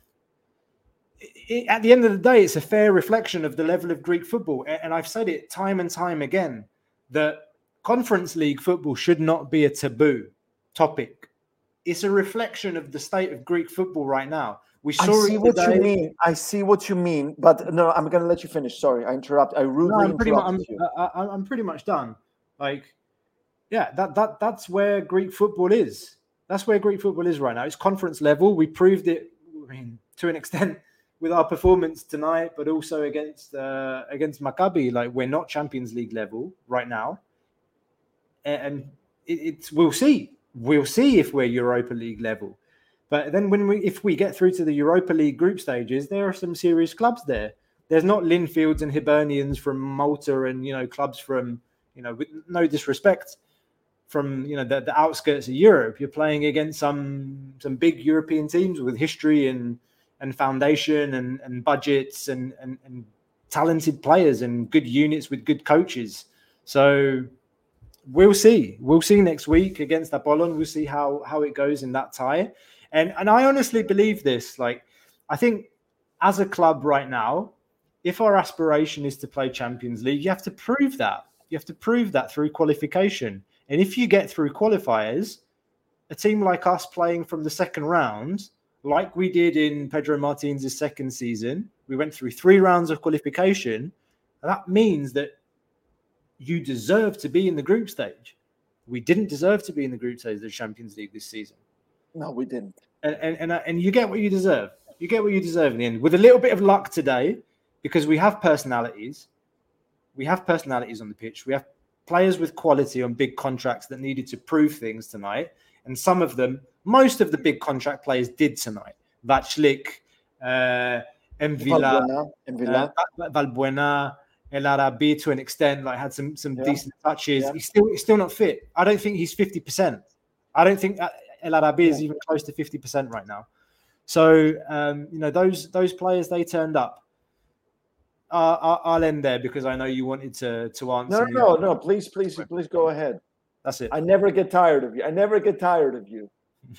the end of the day, it's a fair reflection of the level of Greek football. And I've said it time and time again, that Conference League football should not be a taboo topic. It's a reflection of the state of Greek football right now. I see what you mean, but no, I'm going to let you finish. Sorry, I interrupt. I rudely interrupted you. I'm pretty much done. Like, yeah, that's where Greek football is. That's where Greek football is right now. It's conference level. We proved it, I mean, to an extent with our performance tonight, but also against Maccabi. Like, we're not Champions League level right now, and we'll see. We'll see if we're Europa League level. But then if we get through to the Europa League group stages, there are some serious clubs there. There's not Linfields and Hibernians from Malta and, clubs from, with no disrespect, from, the outskirts of Europe. You're playing against some big European teams with history and foundation and budgets and talented players and good units with good coaches. So we'll see. We'll see next week against Apollon. We'll see how it goes in that tie. And I honestly believe this. Like, I think as a club right now, if our aspiration is to play Champions League, you have to prove that. You have to prove that through qualification. And if you get through qualifiers, a team like us playing from the second round, like we did in Pedro Martins' second season, we went through 3 rounds of qualification. And that means that you deserve to be in the group stage. We didn't deserve to be in the group stage of the Champions League this season. No, we didn't. And you get what you deserve. You get what you deserve in the end. With a little bit of luck today, because we have personalities. We have personalities on the pitch. We have players with quality on big contracts that needed to prove things tonight. And some of them, most of the big contract players did tonight. Vaclik, Mvila, Valbuena, El Arabi to an extent, like had some decent touches. Yeah. He's still not fit. I don't think he's 50%. I don't think El Arabi is even close to 50% right now. So those players, they turned up. I'll end there because I know you wanted to answer. No. Please go ahead. That's it. I never get tired of you.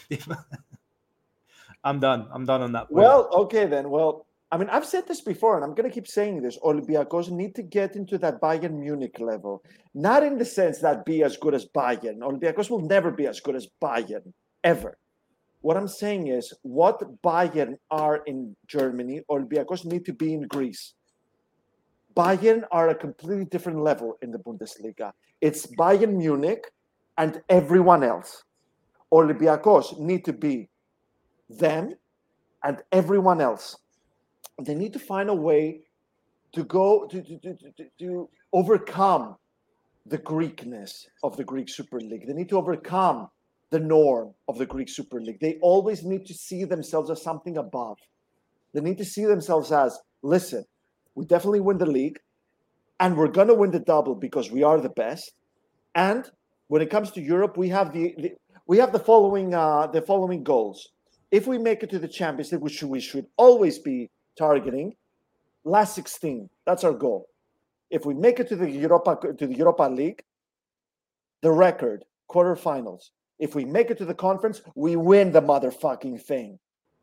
I'm done on that point. Well, okay then. Well, I mean, I've said this before, and I'm going to keep saying this. Olympiacos need to get into that Bayern Munich level. Not in the sense that be as good as Bayern. Olympiacos will never be as good as Bayern, ever. What I'm saying is, what Bayern are in Germany, Olympiacos need to be in Greece. Bayern are a completely different level in the Bundesliga. It's Bayern Munich and everyone else. Olympiacos need to be them and everyone else. They need to find a way to go to overcome the Greekness of the Greek Super League. They need to overcome the norm of the Greek Super League. They always need to see themselves as something above. They need to see themselves as, listen, we definitely win the league, and we're going to win the double because we are the best. And when it comes to Europe, we have the following goals. If we make it to the Champions League, which we should always be targeting, last 16. That's our goal. If we make it to the Europa League, the record, quarterfinals. If we make it to the conference, we win the motherfucking thing.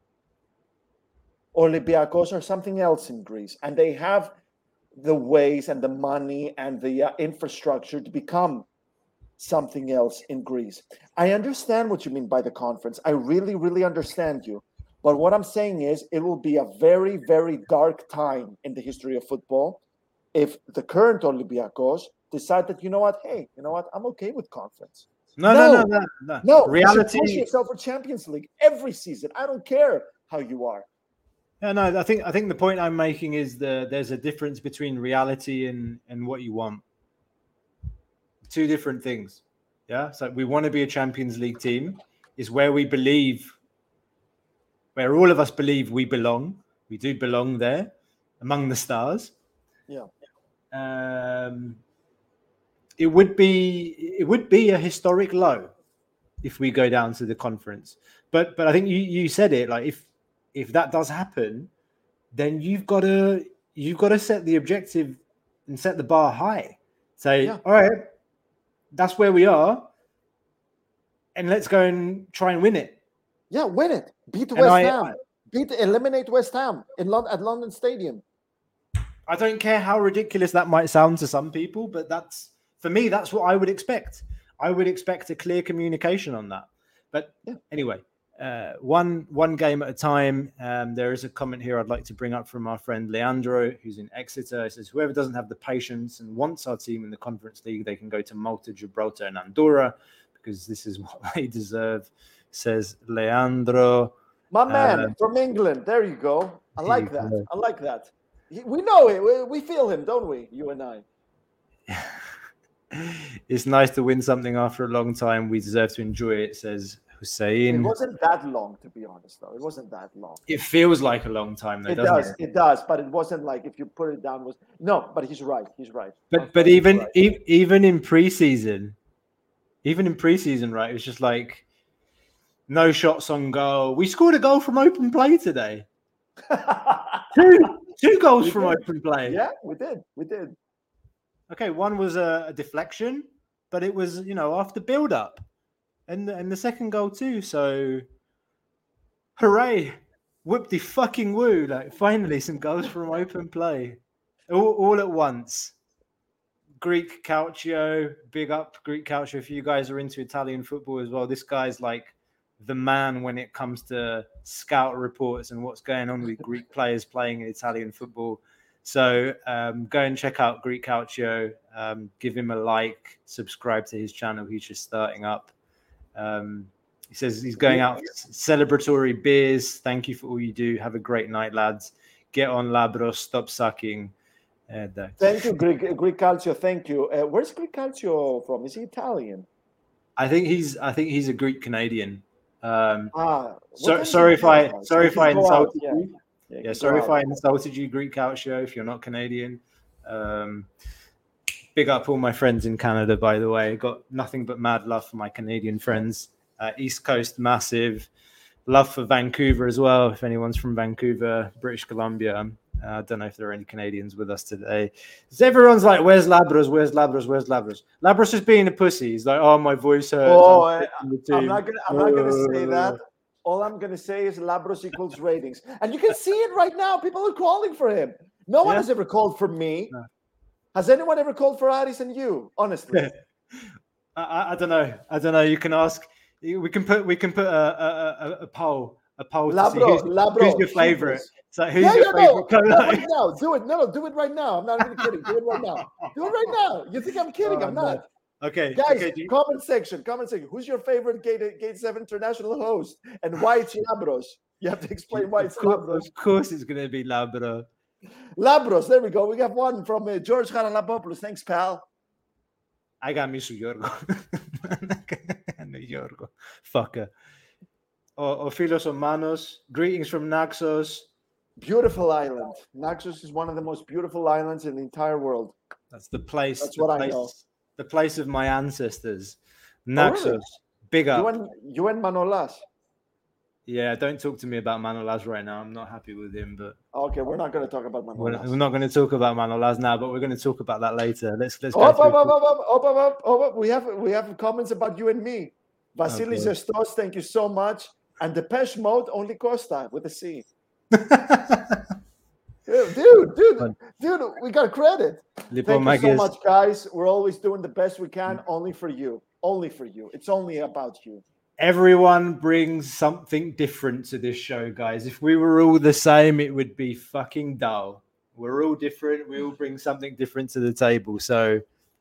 Olympiacos are something else in Greece, and they have the ways and the money and the infrastructure to become something else in Greece. I understand what you mean by the conference. I really, really understand you. But what I'm saying is it will be a very, very dark time in the history of football if the current Olympiacos decide that, I'm okay with conference. No. Reality. You push yourself for Champions League every season. I don't care how you are. No. I think the point I'm making is there's a difference between reality and what you want. Two different things. Yeah. So we want to be a Champions League team is where we believe, where all of us believe we belong. We do belong there among the stars. Yeah. It would be a historic low if we go down to the conference. But I think you said it, like if that does happen, then you've got to set the objective and set the bar high. Say, all right, that's where we are, and let's go and try and win it. Yeah, win it. Beat West Ham. Eliminate West Ham at London Stadium. I don't care how ridiculous that might sound to some people, but for me, that's what I would expect. I would expect a clear communication on that. But anyway, one game at a time. There is a comment here I'd like to bring up from our friend Leandro, who's in Exeter. He says, whoever doesn't have the patience and wants our team in the Conference League, they can go to Malta, Gibraltar, and Andorra, because this is what they deserve, says Leandro. My man from England. There you go. I like that. We know it. We feel him, don't we? You and I. It's nice to win something after a long time. We deserve to enjoy it, says Hussein. It wasn't that long, to be honest, though. It wasn't that long. It feels like a long time, though, doesn't it? It does, but it wasn't like, if you put it down, but he's right. But even in preseason, right, it was just like no shots on goal. We scored a goal from open play today. Two goals from open play. Yeah, we did. Okay, one was a deflection, but it was, after build-up. And the second goal too, so hooray. Whoop the fucking woo. Like, finally, some goals from open play. All at once. Greek Calcio, big up Greek Calcio. If you guys are into Italian football as well, this guy's like the man when it comes to scout reports and what's going on with Greek players playing in Italian football. So go and check out Greek Calcio. Give him a like. Subscribe to his channel. He's just starting up. He says he's going out celebratory beers. Thank you for all you do. Have a great night, lads. Get on, Labros. Stop sucking. Thank you, Greek Calcio. Thank you. Where's Greek Calcio from? Is he Italian? I think he's a Greek Canadian. Sorry if I insulted you. Yeah, sorry if I insulted you, Greek Calcio. If you're not Canadian, big up all my friends in Canada. By the way, got nothing but mad love for my Canadian friends. East Coast, massive love for Vancouver as well. If anyone's from Vancouver, British Columbia. I don't know if there are any Canadians with us today. So everyone's like, where's Labros? Where's Labros? Where's Labros? Labros is being a pussy. He's like, oh, my voice hurts. I'm not gonna say that. All I'm going to say is Labros equals ratings. And you can see it right now. People are calling for him. No one has ever called for me. No. Has anyone ever called for Aris and you? Honestly. I don't know. You can ask. We can put a poll. Labro, who's your favorite? So who's your favorite? Right now. Do it. No, do it right now. I'm not even kidding. Do it right now. You think I'm kidding? I'm not. Okay, guys, okay, comment section. Who's your favorite Gate 7 international host and why it's Labros? You have to explain why it's Labros. Of course, it's going to be Labro. Labros, there we go. We got one from George Haralapopoulos. Thanks, pal. I got me σου Γιώργο. Γιώργο. Fucker. Ο φίλος ο Manos. Greetings from Naxos. Beautiful island. Naxos is one of the most beautiful islands in the entire world. That's the place. That's what I know. The place of my ancestors. Naxos. Really? Big up. You and Manolas. Yeah, don't talk to me about Manolas right now. I'm not happy with him, but okay, we're not going to talk about Manolas. We're not going to talk about Manolas now, but we're going to talk about that later. Let's go. We have comments about you and me. Vasilis Zestos, thank you so much. And Depeche Mode, only Costa with a C. Dude, we got credit. Thank you so much, guys. We're always doing the best we can, only for you. Only for you. It's only about you. Everyone brings something different to this show, guys. If we were all the same, it would be fucking dull. We're all different. We all bring something different to the table. So,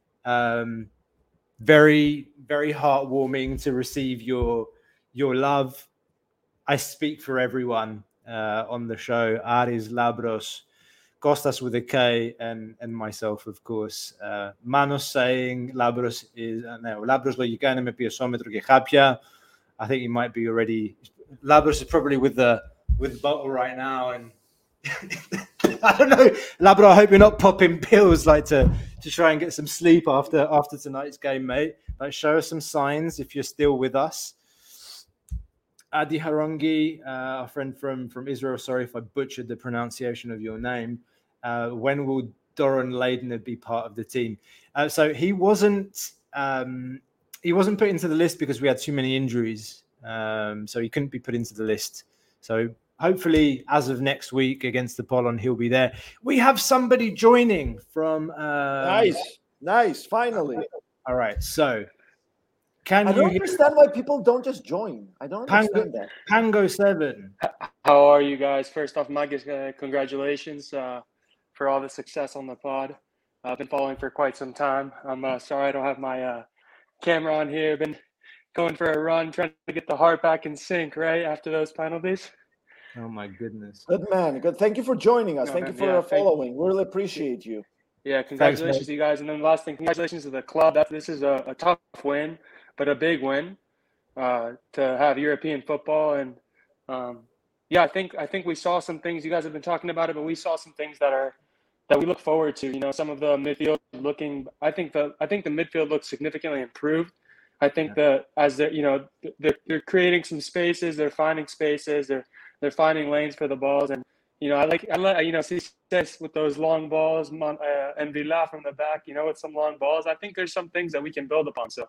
very, very heartwarming to receive your love. I speak for everyone on the show. Aris, Labros, Kostas with a K, and myself, of course. Manos saying Labros is Labros λογικά είναι με πιεσόμετρο και χάπια. I think he might be already. Labros is probably with the bottle right now, and I don't know, Labro. I hope you're not popping pills like to try and get some sleep after tonight's game, mate. Like, show us some signs if you're still with us. Adi Harongi, our friend from Israel. Sorry if I butchered the pronunciation of your name. When will Doron Leidner be part of the team? So he wasn't. He wasn't put into the list because we had too many injuries. So he couldn't be put into the list. So hopefully, as of next week against Apollon, he'll be there. We have somebody joining from... Nice. Finally. All right. So, I don't understand why people don't just join. I don't understand that. Pango 7. How are you guys? First off, Magis, congratulations for all the success on the pod. I've been following for quite some time. I'm sorry I don't have my... camera on here. Been going for a run, trying to get the heart back in sync, right, after those penalties. Oh my goodness. Good man. Good. Thank you for joining us. Thank you for following. We really appreciate you. Yeah, congratulations to you guys. And then last thing, congratulations to the club. This is a tough win, but a big win to have European football. And I think we saw some things. You guys have been talking about it, but we saw some things that we look forward to. You know, some of the midfield looking. I think the midfield looks significantly improved. I think that as they're creating some spaces, they're finding spaces, they're finding lanes for the balls, and I like see with those long balls, and Villa from the back, with some long balls. I think there's some things that we can build upon. So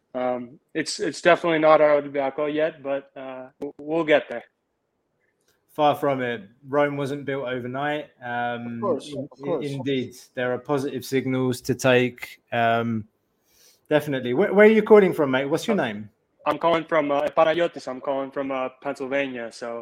it's definitely not our Olympiacos yet, but we'll get there. Far from it. Rome wasn't built overnight. Of course. Indeed, there are positive signals to take. Definitely. Where are you calling from, mate? What's your name? I'm calling from Panagiotis. I'm calling from Pennsylvania. So,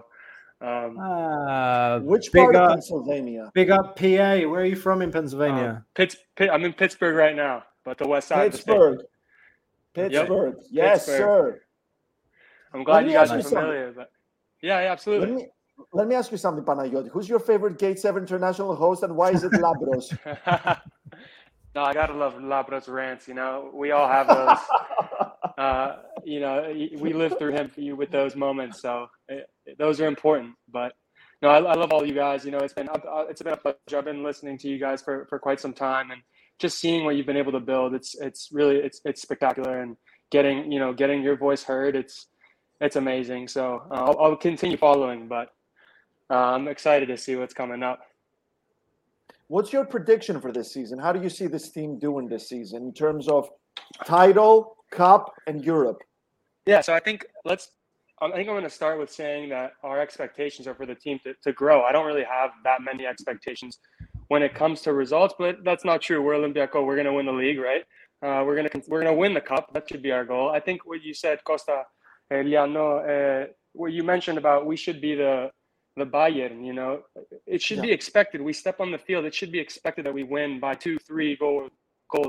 which part of Pennsylvania? Big up, PA. Where are you from in Pennsylvania? I'm in Pittsburgh right now, but the west side Pittsburgh. of the state. Pittsburgh. Yes, sir. I'm glad you guys are familiar. But yeah, absolutely. Let me ask you something, Panagiotis. Who's your favorite Gate 7 international host, and why is it Labros? No, I gotta love Labros rants. We all have those. We live through him with those moments, so those are important. But no, I love all you guys. It's been a pleasure. I've been listening to you guys for quite some time, and just seeing what you've been able to build. It's really spectacular, and getting your voice heard. It's amazing. So I'll continue following, but I'm excited to see what's coming up. What's your prediction for this season? How do you see this team doing this season in terms of title, cup, and Europe? Yeah, so I think I'm going to start with saying that our expectations are for the team to grow. I don't really have that many expectations when it comes to results, but that's not true. We're Olympiacos. We're going to win the league, right? We're going to win the cup. That should be our goal. I think what you said, Costa, Liano, what you mentioned about we should be the Bayern, it should be expected. We step on the field. It should be expected that we win by 2-3 goals.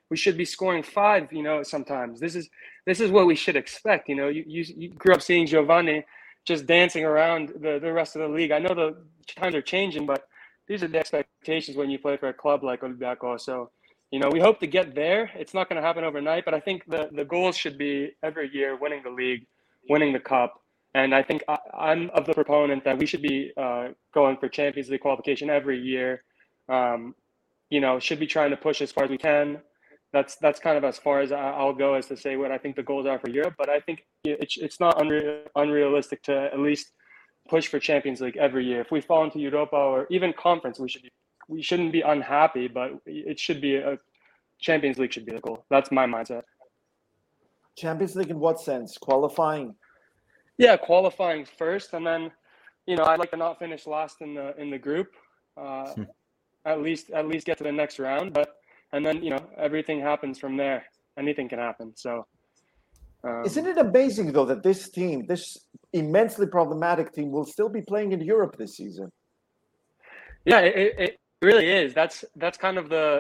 we should be scoring 5. Sometimes this is what we should expect. You grew up seeing Giovanni just dancing around the rest of the league. I know the times are changing, but these are the expectations when you play for a club like Olympiacos. So, we hope to get there. It's not going to happen overnight, but I think the goals should be every year winning the league, winning the cup. And I think I'm of the proponent that we should be going for Champions League qualification every year. Should be trying to push as far as we can. That's kind of as far as I'll go as to say what I think the goals are for Europe. But I think it's not unrealistic to at least push for Champions League every year. If we fall into Europa or even conference, we shouldn't be unhappy, but it should be Champions League should be the goal. That's my mindset. Champions League in what sense? Qualifying? Yeah, qualifying first, and then I'd like to not finish last in the group. At least get to the next round, and then everything happens from there. Anything can happen. So, isn't it amazing though that this team, this immensely problematic team, will still be playing in Europe this season? Yeah, it really is. That's kind of the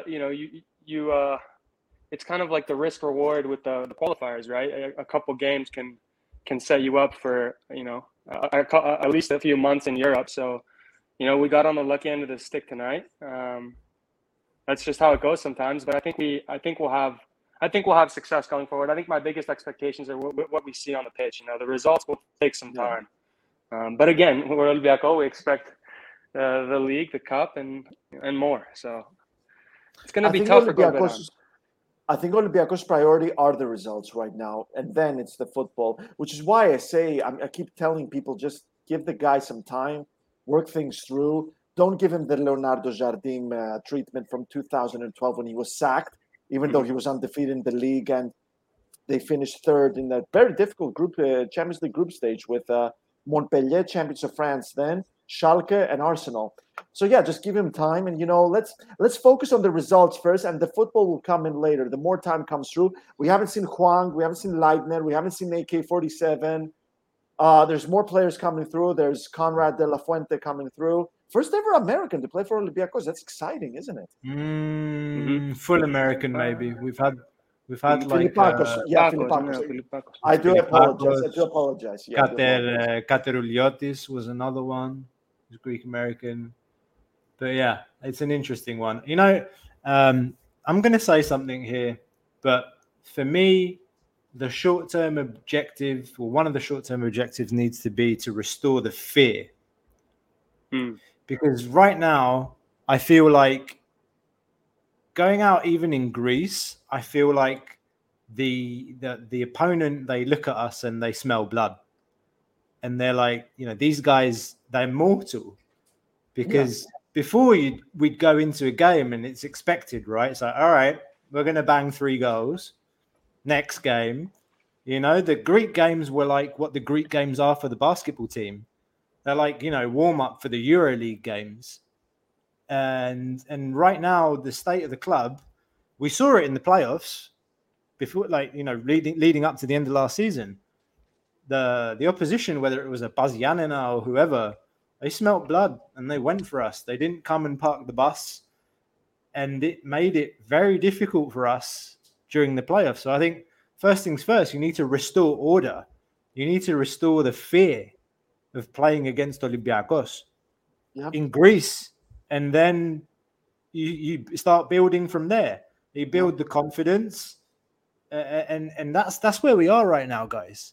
it's kind of like the risk reward with the qualifiers, right? A couple games can set you up for at least a few months in Europe. So. We got on the lucky end of the stick tonight. That's just how it goes sometimes. But I think we'll have success going forward. I think my biggest expectations are what we see on the pitch. The results will take some time. But again, we're Olympiacos. We expect the league, the cup, and more. So it's going to be tough for Olympiacos. I think Olympiacos' priority are the results right now, and then it's the football. Which is why I keep telling people, just give the guy some time. Work things through. Don't give him the Leonardo Jardim treatment from 2012 when he was sacked, even though he was undefeated in the league and they finished third in a very difficult group Champions League group stage with Montpellier, champions of France then, Schalke and Arsenal. So yeah, just give him time and let's focus on the results first, and the football will come in later. The more time comes through. We haven't seen Hwang, we haven't seen Leitner, we haven't seen AK-47. There's more players coming through. There's Conrad de la Fuente coming through. First ever American to play for Olympiacos. That's exciting, isn't it? Full American, maybe. We've had like Filipakos. I do apologize. Yeah, Katerouliotis was another one. He's Greek American. But yeah, it's an interesting one. I'm going to say something here, but for me, the short-term objective, or one of the short-term objectives, needs to be to restore the fear. Because right now, I feel like going out, even in Greece, I feel like the opponent, they look at us and they smell blood. And they're like, these guys, they're mortal. Because before we'd go into a game and it's expected, right? It's like, all right, we're going to bang 3 goals. Next game, the Greek games were like what the Greek games are for the basketball team. They're like, warm up for the EuroLeague games. And right now, the state of the club, we saw it in the playoffs before, leading up to the end of last season. The opposition, whether it was a Baz Yanina or whoever, they smelt blood and they went for us. They didn't come and park the bus, and it made it very difficult for us during the playoffs. So I think first things first, you need to restore order. You need to restore the fear of playing against Olympiacos in Greece. And then you start building from there. You build the confidence. And that's where we are right now, guys.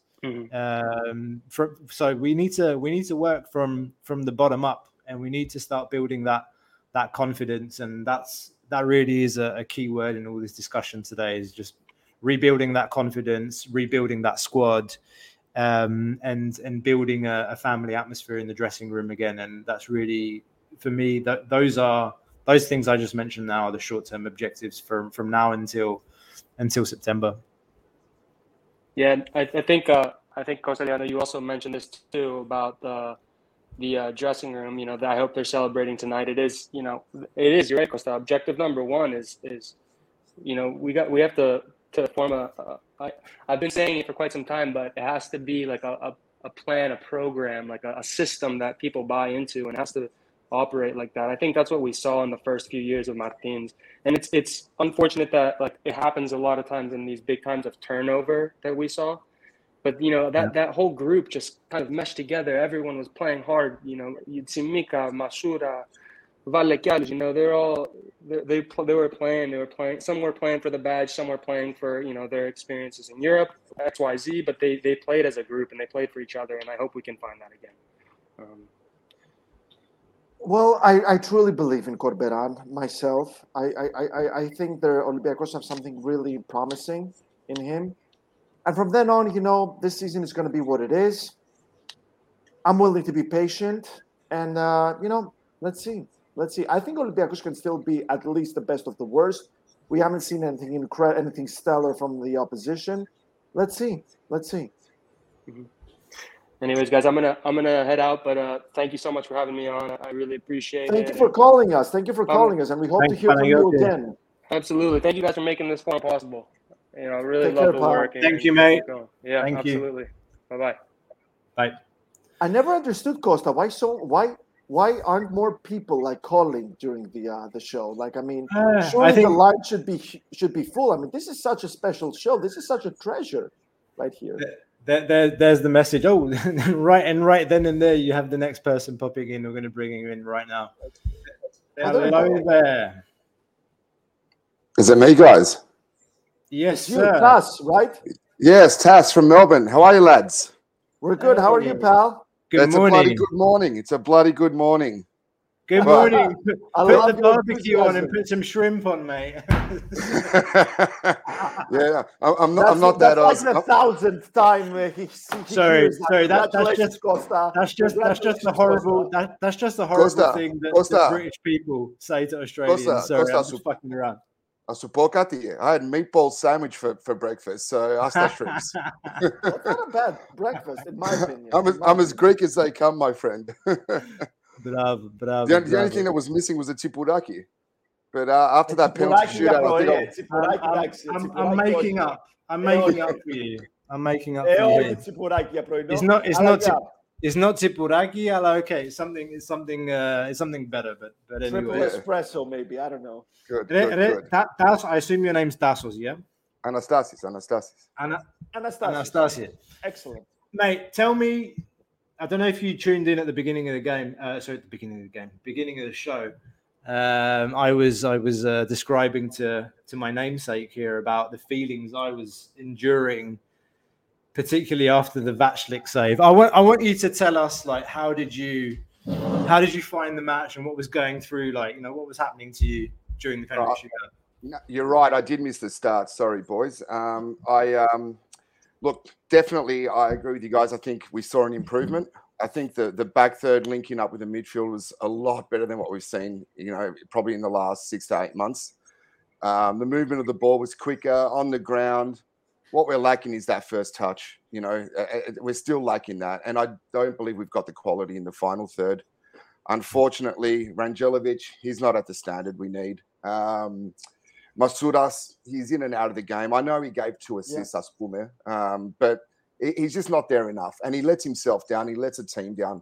So we need to work from the bottom up, and we need to start building that confidence. And that really is a key word in all this discussion today, is just rebuilding that confidence, rebuilding that squad, and building a family atmosphere in the dressing room again. And that's really, for me, those things I just mentioned now are the short-term objectives from now until September. Yeah, I think Kosteliano, you also mentioned this too about the dressing room. That I hope they're celebrating tonight. It is, you're right, Costa. Objective number one is we have to form I've been saying it for quite some time, but it has to be like a plan, a program, like a system that people buy into, and it has to operate like that. I think that's what we saw in the first few years of Martins, and it's unfortunate that like it happens a lot of times in these big times of turnover that we saw. But that whole group just kind of meshed together. Everyone was playing hard. You'd see Mika, Masura, Vallecchiali. They were playing. Some were playing for the badge. Some were playing for their experiences in Europe, XYZ. But they played as a group and they played for each other. And I hope we can find that again. Well, I truly believe in Corberan myself. I think the Olympiacos have something really promising in him. And from then on, this season is going to be what it is. I'm willing to be patient. And, let's see. I think Olympiacos can still be at least the best of the worst. We haven't seen anything stellar from the opposition. Let's see. Mm-hmm. Anyways, guys, I'm gonna head out, but thank you so much for having me on. I really appreciate it. Thank you for calling us. And we hope to hear from you again. Absolutely. Thank you guys for making this forum possible. Really love the work. Thank you, mate. Yeah, Thank absolutely. You. Bye-bye. Bye. I never understood, Costa. Why aren't more people like calling during the show? Like, I mean, surely the line should be full. I mean, this is such a special show. This is such a treasure right here. There's the message. Oh, right then and there, you have the next person popping in. We're going to bring him in right now. Hello there. Is it me, guys? Yes, sir. Tas, right? Yes, Tas from Melbourne. How are you, lads? We're good. How are you, pal? Good morning. It's a bloody good morning. Good morning. Put the barbecue on and put some shrimp on, mate. Yeah, I'm not that. That's like the 1,000th time. Sorry. That's just the horrible. That's just the horrible thing that British people say to Australians. Sorry, I'm just fucking around. I had meatball sandwich for breakfast, so I asked shrimps. That's not a bad breakfast, in my opinion. I'm as Greek as they come, my friend. Bravo. The only thing that was missing was a tipuraki. But after that penalty shootout, I'm making up. I'm making up for you. It's not tipuraki. Okay, it's something better. But anyway, triple espresso maybe. I don't know. Good. I assume your name's Tassos, yeah? Anastasis. Anastasia. Excellent. Mate, tell me, I don't know if you tuned in at the beginning of the game. Beginning of the show. I was describing to my namesake here about the feelings I was enduring, particularly after the Vaclik save. I want you to tell us, like, how did you find the match and what was going through, like, what was happening to you during the penalty shootout? You're right. I did miss the start. Sorry, boys. Look, definitely, I agree with you guys. I think we saw an improvement. I think the back third linking up with the midfield was a lot better than what we've seen, probably in the last 6 to 8 months. The movement of the ball was quicker on the ground. What we're lacking is that first touch. We're still lacking that. And I don't believe we've got the quality in the final third. Unfortunately, Rangelovic, he's not at the standard we need. Masuras, he's in and out of the game. I know he gave 2 assists, Aspume, but he's just not there enough. And he lets himself down. He lets a team down.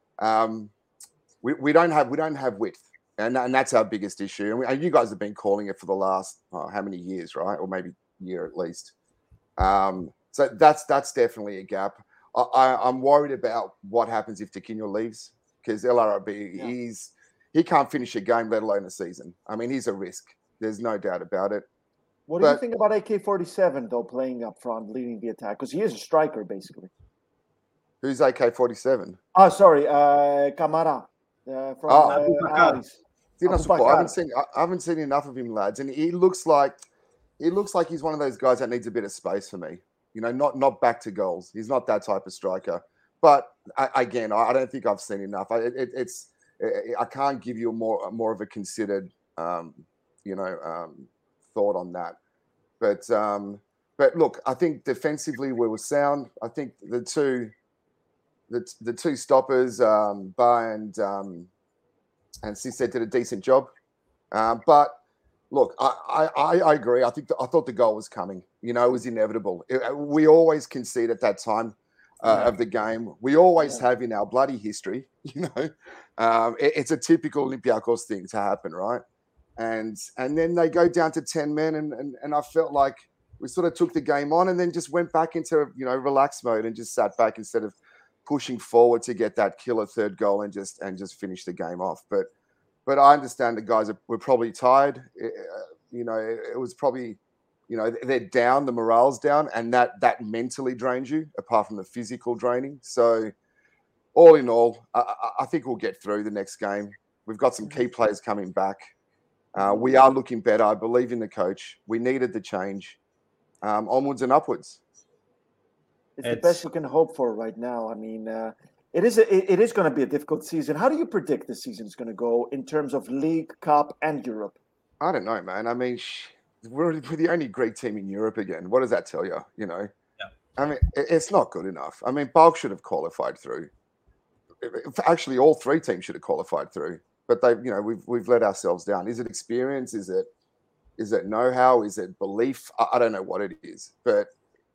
We don't have width. And that's our biggest issue. And you guys have been calling it for the last, how many years, right? Or maybe a year at least. So that's definitely a gap. I'm worried about what happens if Tiquinho leaves, because LRB, he can't finish a game, let alone a season. I mean, he's a risk. There's no doubt about it. What do you think about AK-47, though, playing up front, leading the attack? Because he is a striker, basically. Who's AK-47? Oh, sorry, Camara from Aris. I haven't seen enough of him, lads, and he looks like he's one of those guys that needs a bit of space for me. Not back to goals. He's not that type of striker. But I don't think I've seen enough. I can't give you more of a considered, thought on that. But look, I think defensively we were sound. I think the two stoppers, Ba and Cisse did a decent job. But look, I agree. I thought the goal was coming. It was inevitable. We always concede at that time. of the game. We always have in our bloody history, it's a typical Olympiacos thing to happen, right? And then they go down to 10 men, and I felt like we sort of took the game on and then just went back into relaxed mode and just sat back instead of pushing forward to get that killer third goal and just finish the game off. But I understand the guys were probably tired. It was probably, they're down, the morale's down, and that mentally drains you, apart from the physical draining. So all in all, I think we'll get through the next game. We've got some key players coming back. We are looking better. I believe in the coach. We needed the change. Onwards and upwards. It's the best we can hope for right now. I mean, it is going to be a difficult season. How do you predict the season is going to go in terms of League, Cup, and Europe? I don't know, man. I mean, we're the only Greek team in Europe again. What does that tell you? Yeah. I mean, it's not good enough. I mean, Bulk should have qualified through. Actually, all three teams should have qualified through. But we've let ourselves down. Is it experience? Is it know-how? Is it belief? I don't know what it is. But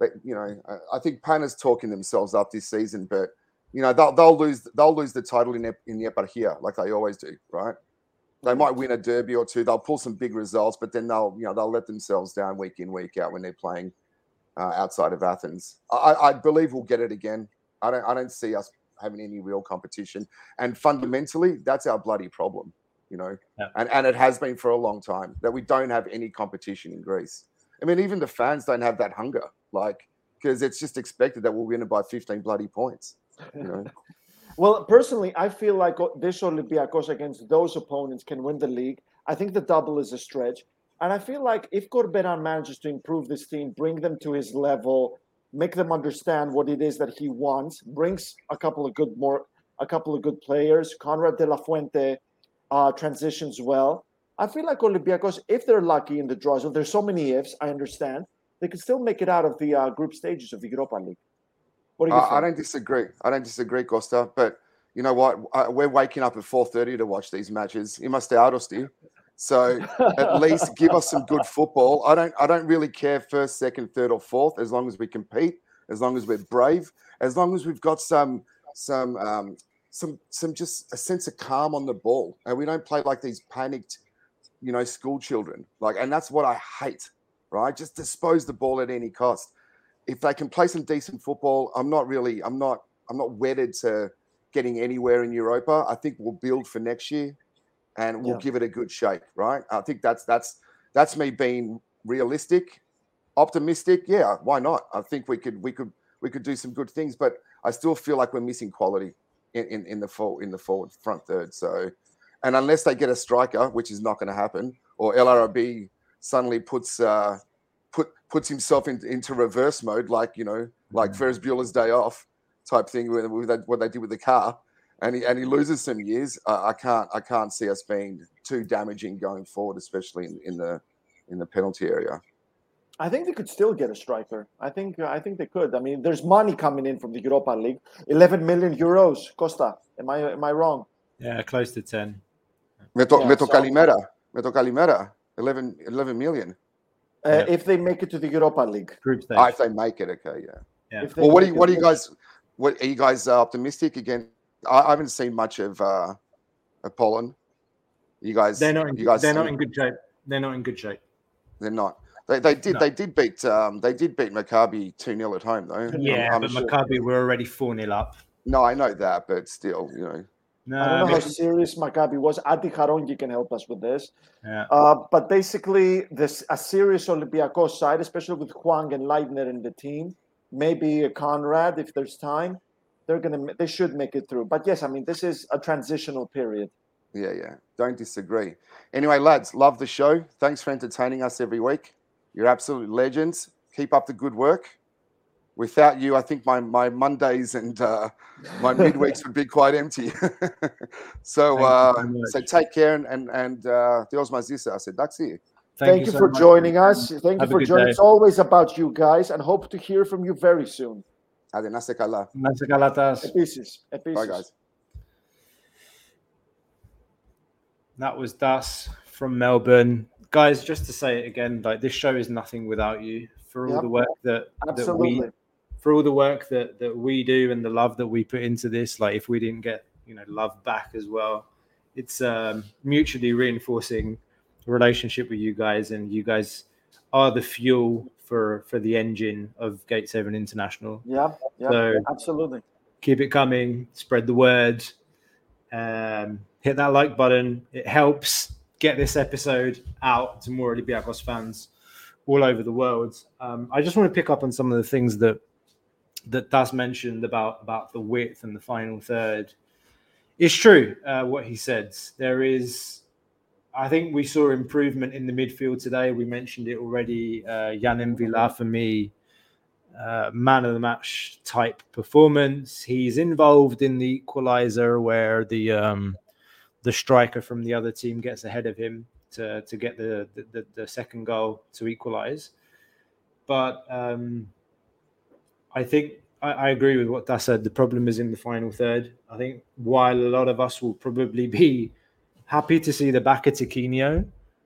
I think Pana's talking themselves up this season. But they'll lose the title in the Eparchia like they always do, right? They might win a derby or two. They'll pull some big results, but then they'll let themselves down week in, week out when they're playing outside of Athens. I believe we'll get it again. I don't see us having any real competition, and fundamentally, that's our bloody problem, and it has been for a long time that we don't have any competition in Greece. I mean, even the fans don't have that hunger, because it's just expected that we'll win it by 15 bloody points. Well, personally, I feel like this Olympiacos against those opponents can win the league. I think the double is a stretch. And I feel like if Corberan manages to improve this team, bring them to his level, make them understand what it is that he wants, brings a couple of good players, Conrad de la Fuente transitions well. I feel like Olympiacos, if they're lucky in the draws, if there's so many ifs, I understand, they can still make it out of the group stages of the Europa League. I don't disagree, Costa. But you know what? We're waking up at 4:30 to watch these matches. Είμαστε άρρωστοι. So at least give us some good football. I don't really care first, second, third, or fourth, as long as we compete, as long as we're brave, as long as we've got some just a sense of calm on the ball, and we don't play like these panicked, school children. And that's what I hate. Right? Just dispose the ball at any cost. If they can play some decent football, I'm not wedded to getting anywhere in Europa. I think we'll build for next year, and we'll give it a good shake, right? I think that's me being realistic, optimistic. Yeah, why not? I think we could do some good things, but I still feel like we're missing quality in the forward front third. So, and unless they get a striker, which is not going to happen, or El Arabi suddenly puts himself into reverse mode, like Ferris Bueller's Day Off type thing, with what they did with the car, and he loses some years. I can't see us being too damaging going forward, especially in the penalty area. I think they could still get a striker. I think they could. I mean, there's money coming in from the Europa League, 11 million euros. Costa, am I wrong? Yeah, close to 10. Meto Kalimera, 11 million. If they make it to the Europa League, group stage. If they make it, okay, yeah. Well, what are you guys? What are you guys optimistic again? I haven't seen much of Apollon. You guys, they're not in good shape. They're not in good shape. They're not. They did beat Maccabi 2-0 at home though. Yeah, but Maccabi were already 4-0 up. No, I know that, but still, No, I don't know how serious Maccabi was. Adi Harongi can help us with this. Yeah. But basically, a serious Olympiacos side, especially with Hwang and Leitner in the team, maybe Conrad if there's time, they should make it through. But yes, I mean, this is a transitional period. Yeah. Don't disagree. Anyway, lads, love the show. Thanks for entertaining us every week. You're absolute legends. Keep up the good work. Without you, I think my Mondays and my midweeks would be quite empty. So take care and Dios μας ζήσε. I said, Daxi. Thank you for joining us. Thank you for joining. It's always about you guys, and hope to hear from you very soon. Άντε, να είσαι καλά. Να είσαι καλά, Τας. Επίσης. Bye, guys. That was Das from Melbourne. Guys, just to say it again, this show is nothing without you. For all the work that for all the work that we do and the love that we put into this. Like, if we didn't get love back as well, it's mutually reinforcing relationship with you guys, and you guys are the fuel for the engine of Gate 7 International. Yeah, so absolutely. Keep it coming, spread the word, hit that like button. It helps get this episode out to more Olympiacos fans all over the world. I just want to pick up on some of the things that Das mentioned about the width and the final third. It's true what he said. I think we saw improvement in the midfield today. We mentioned it already. Yann M'Vila, for me, man of the match type performance. He's involved in the equalizer where the striker from the other team gets ahead of him to get the second goal to equalize. But I think I agree with what Das said. The problem is in the final third. I think while a lot of us will probably be happy to see the back of Tiquinho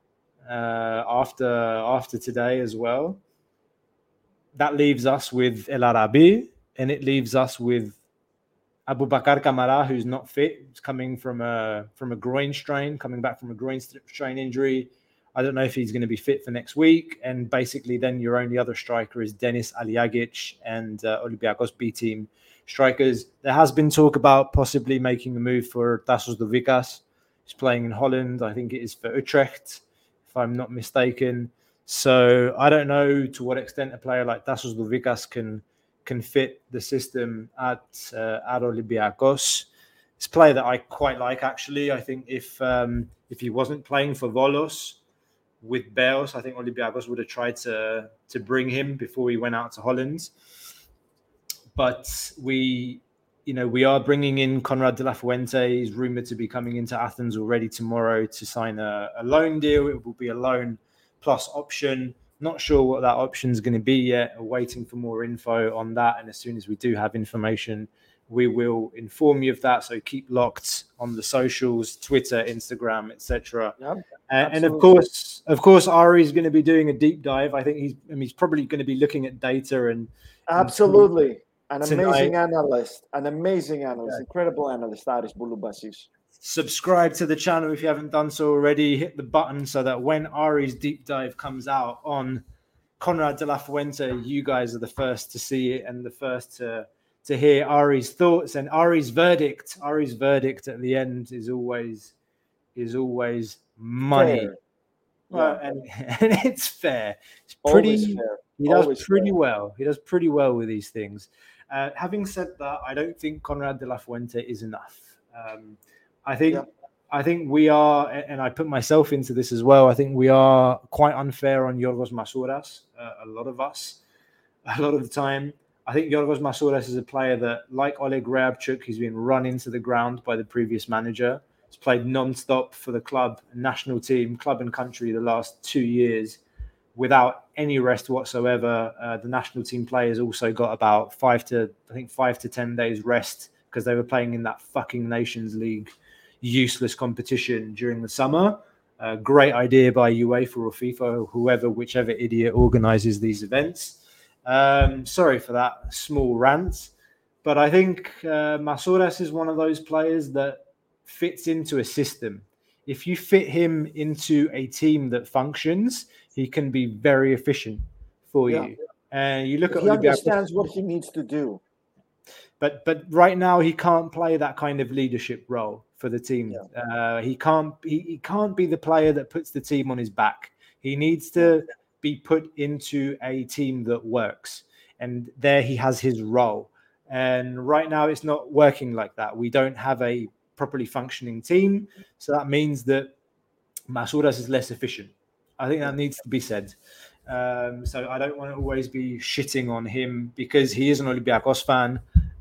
after today as well, that leaves us with El Arabi, and it leaves us with Aboubakar Kamara, who's not fit. He's coming from a groin strain, coming back from a groin strain injury. I don't know if he's going to be fit for next week. And basically then your only other striker is Denis Aliagic and Olympiacos B team strikers. There has been talk about possibly making the move for Tassos Douvikas. He's playing in Holland. I think it is for Utrecht, if I'm not mistaken. So I don't know to what extent a player like Tassos Douvikas can fit the system at Olympiacos. It's a player that I quite like, actually. I think if he wasn't playing for Volos with Beos, I think Olympiacos would have tried to bring him before he went out to Holland. But we are bringing in Conrad de la Fuente. He's rumored to be coming into Athens already tomorrow to sign a loan deal. It will be a loan plus option. Not sure what that option is going to be yet. We're waiting for more info on that. And as soon as we do have information, we will inform you of that. So keep locked on the socials, Twitter, Instagram, etc. Yeah, and of course, Ari is going to be doing a deep dive. I think he's probably going to be looking at data and absolutely an amazing analyst, incredible analyst, Aris Bouloubasis. Subscribe to the channel if you haven't done so already. Hit the button so that when Ari's deep dive comes out on Conrad de la Fuente, you guys are the first to see it and the first to hear Ari's thoughts and Ari's verdict. Ari's verdict at the end is always money. Fair. Well, and it's fair. It's pretty fair. He does pretty well. He does pretty well with these things. Having said that, I don't think Conrad de la Fuente is enough. I think we are, and I put myself into this as well, I think we are quite unfair on Yorgos Masouras, a lot of us, a lot of the time. I think Yorgos Masouras is a player that, like Oleg Reabchuk, he's been run into the ground by the previous manager. He's played non-stop for the club, national team, club and country the last 2 years without any rest whatsoever. The national team players also got about 5 to 10 days rest because they were playing in that fucking Nations League useless competition during the summer. Great idea by UEFA or FIFA, whichever idiot organizes these events. Sorry for that small rant, but I think Masouras is one of those players that fits into a system. If you fit him into a team that functions, he can be very efficient for you. And you look at he understands what he needs to do. But right now he can't play that kind of leadership role for the team. He can't be the player that puts the team on his back. He needs to be put into a team that works, and there he has his role. And right now it's not working like that. We don't have a properly functioning team, so that means that Masouras is less efficient. I think that needs to be said. So I don't want to always be shitting on him because he is an Olympiacos fan.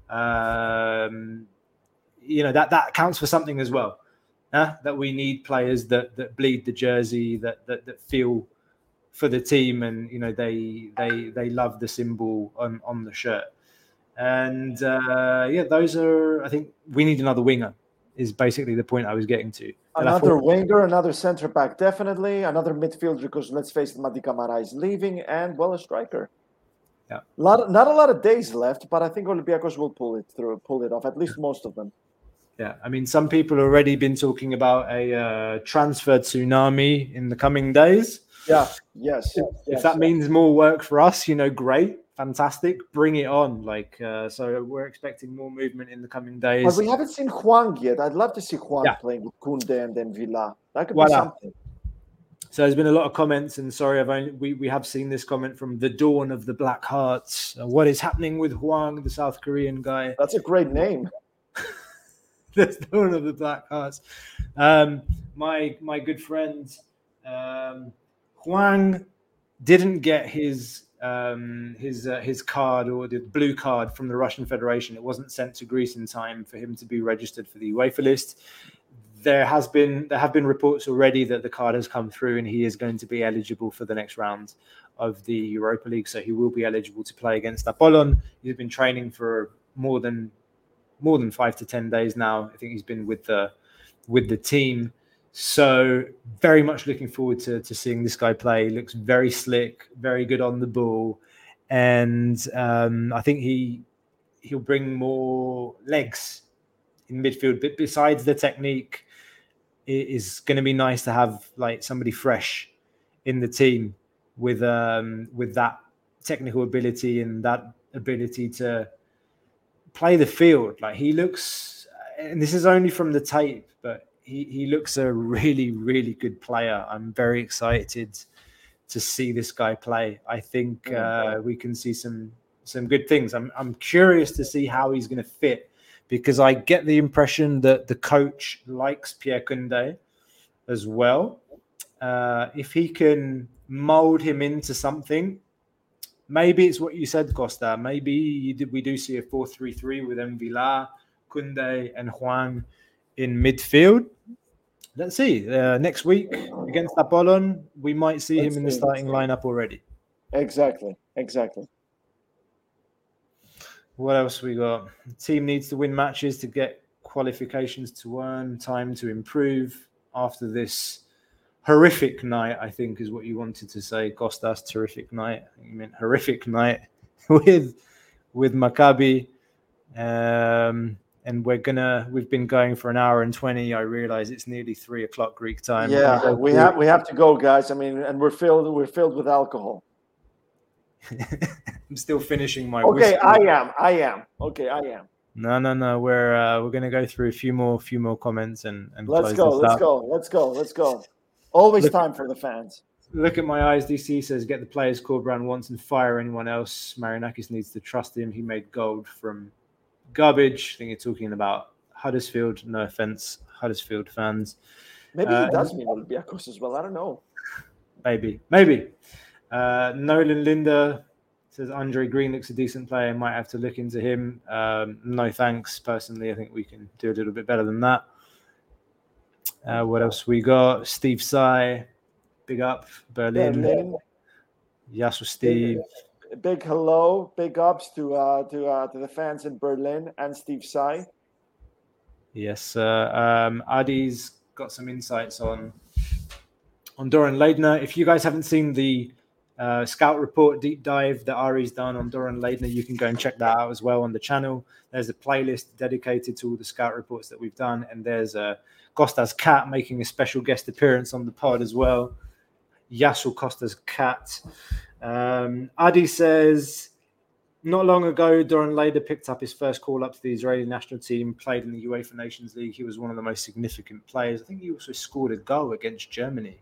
That counts for something as well. That we need players that bleed the jersey, that feel for the team, and they love the symbol on the shirt. And those are. I think we need another winger. Is basically the point I was getting to. Another winger, another centre back, definitely. Another midfielder, because let's face it, Madi Kamara is leaving, and a striker. Yeah. Not a lot of days left, but I think Olympiacos will pull it off, at least most of them. Yeah, I mean, some people have already been talking about a transfer tsunami in the coming days. Yeah, yes. If that means more work for us, great, fantastic, bring it on. So we're expecting more movement in the coming days. But we haven't seen Juan yet. I'd love to see Juan playing with Koundé and then Villa. That could be something. So there's been a lot of comments, and sorry, we have seen this comment from the Dawn of the Black Hearts. What is happening with Hwang, the South Korean guy? That's a great name. The Dawn of the Black Hearts. My good friend Hwang didn't get his card, or the blue card, from the Russian Federation. It wasn't sent to Greece in time for him to be registered for the UEFA list. There have been reports already that the card has come through and he is going to be eligible for the next round of the Europa League. So he will be eligible to play against Apollon. He's been training for more than 5 to 10 days now. I think he's been with the team. So very much looking forward to seeing this guy play. He looks very slick, very good on the ball, and I think he'll bring more legs in midfield. But besides the technique, it is going to be nice to have somebody fresh in the team with that technical ability and that ability to play the field. He looks, and this is only from the tape, but he looks a really, really good player. I'm very excited to see this guy play. I think we can see some good things. I'm curious to see how he's going to fit, because I get the impression that the coach likes Pierre Koundé as well. If he can mold him into something, maybe it's what you said, Costa. Maybe we do see a 4-3-3 with M'Vila, Koundé, and Hwang in midfield. Let's see. Next week against Apollon, we might see him in the starting lineup already. Exactly. What else we got? The team needs to win matches to get qualifications to earn time to improve after this horrific night, I think is what you wanted to say, Kostas. Terrific night. I think you meant horrific night with Maccabi. And we've been going for an hour and 20. I realize it's nearly 3:00 Greek time. Yeah, we have to go, guys. I mean, and we're filled with alcohol. I'm still finishing my whiskey. Okay, I am. Okay, I am. No. We're going to go through a few more comments and let's go. Always time for the fans. Look at my eyes. DC says, get the players Corberan wants and fire anyone else. Marinakis needs to trust him. He made gold from garbage. I think you're talking about Huddersfield. No offense, Huddersfield fans. Maybe he does mean Olympiacos as well. I don't know. Maybe. Nolan Linder says Andre Green looks a decent player. Might have to look into him. No thanks. Personally, I think we can do a little bit better than that. What else we got? Steve Sai, big up. Berlin. Yasu Steve. Big hello, big ups to the fans in Berlin and Steve Sai. Yes, Adi's got some insights on Doran Leidner. If you guys haven't seen the scout report deep dive that Ari's done on Doran Leidner, you can go and check that out as well on the channel. There's a playlist dedicated to all the scout reports that we've done, and there's Costa's cat making a special guest appearance on the pod as well. Yasu Costa's cat. Adi says, not long ago, Doran Leidner picked up his first call up to the Israeli national team, played in the UEFA Nations League. He was one of the most significant players. I think he also scored a goal against Germany.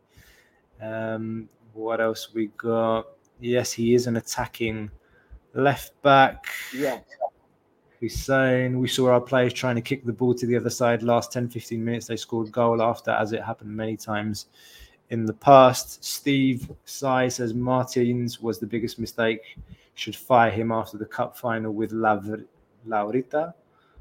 What else we got? Yes, he is an attacking left back. Yeah. Hussein, we saw our players trying to kick the ball to the other side. Last 10-15 minutes, they scored goal after, as it happened many times in the past. Steve Sai says Martins was the biggest mistake. Should fire him after the cup final with Laurita.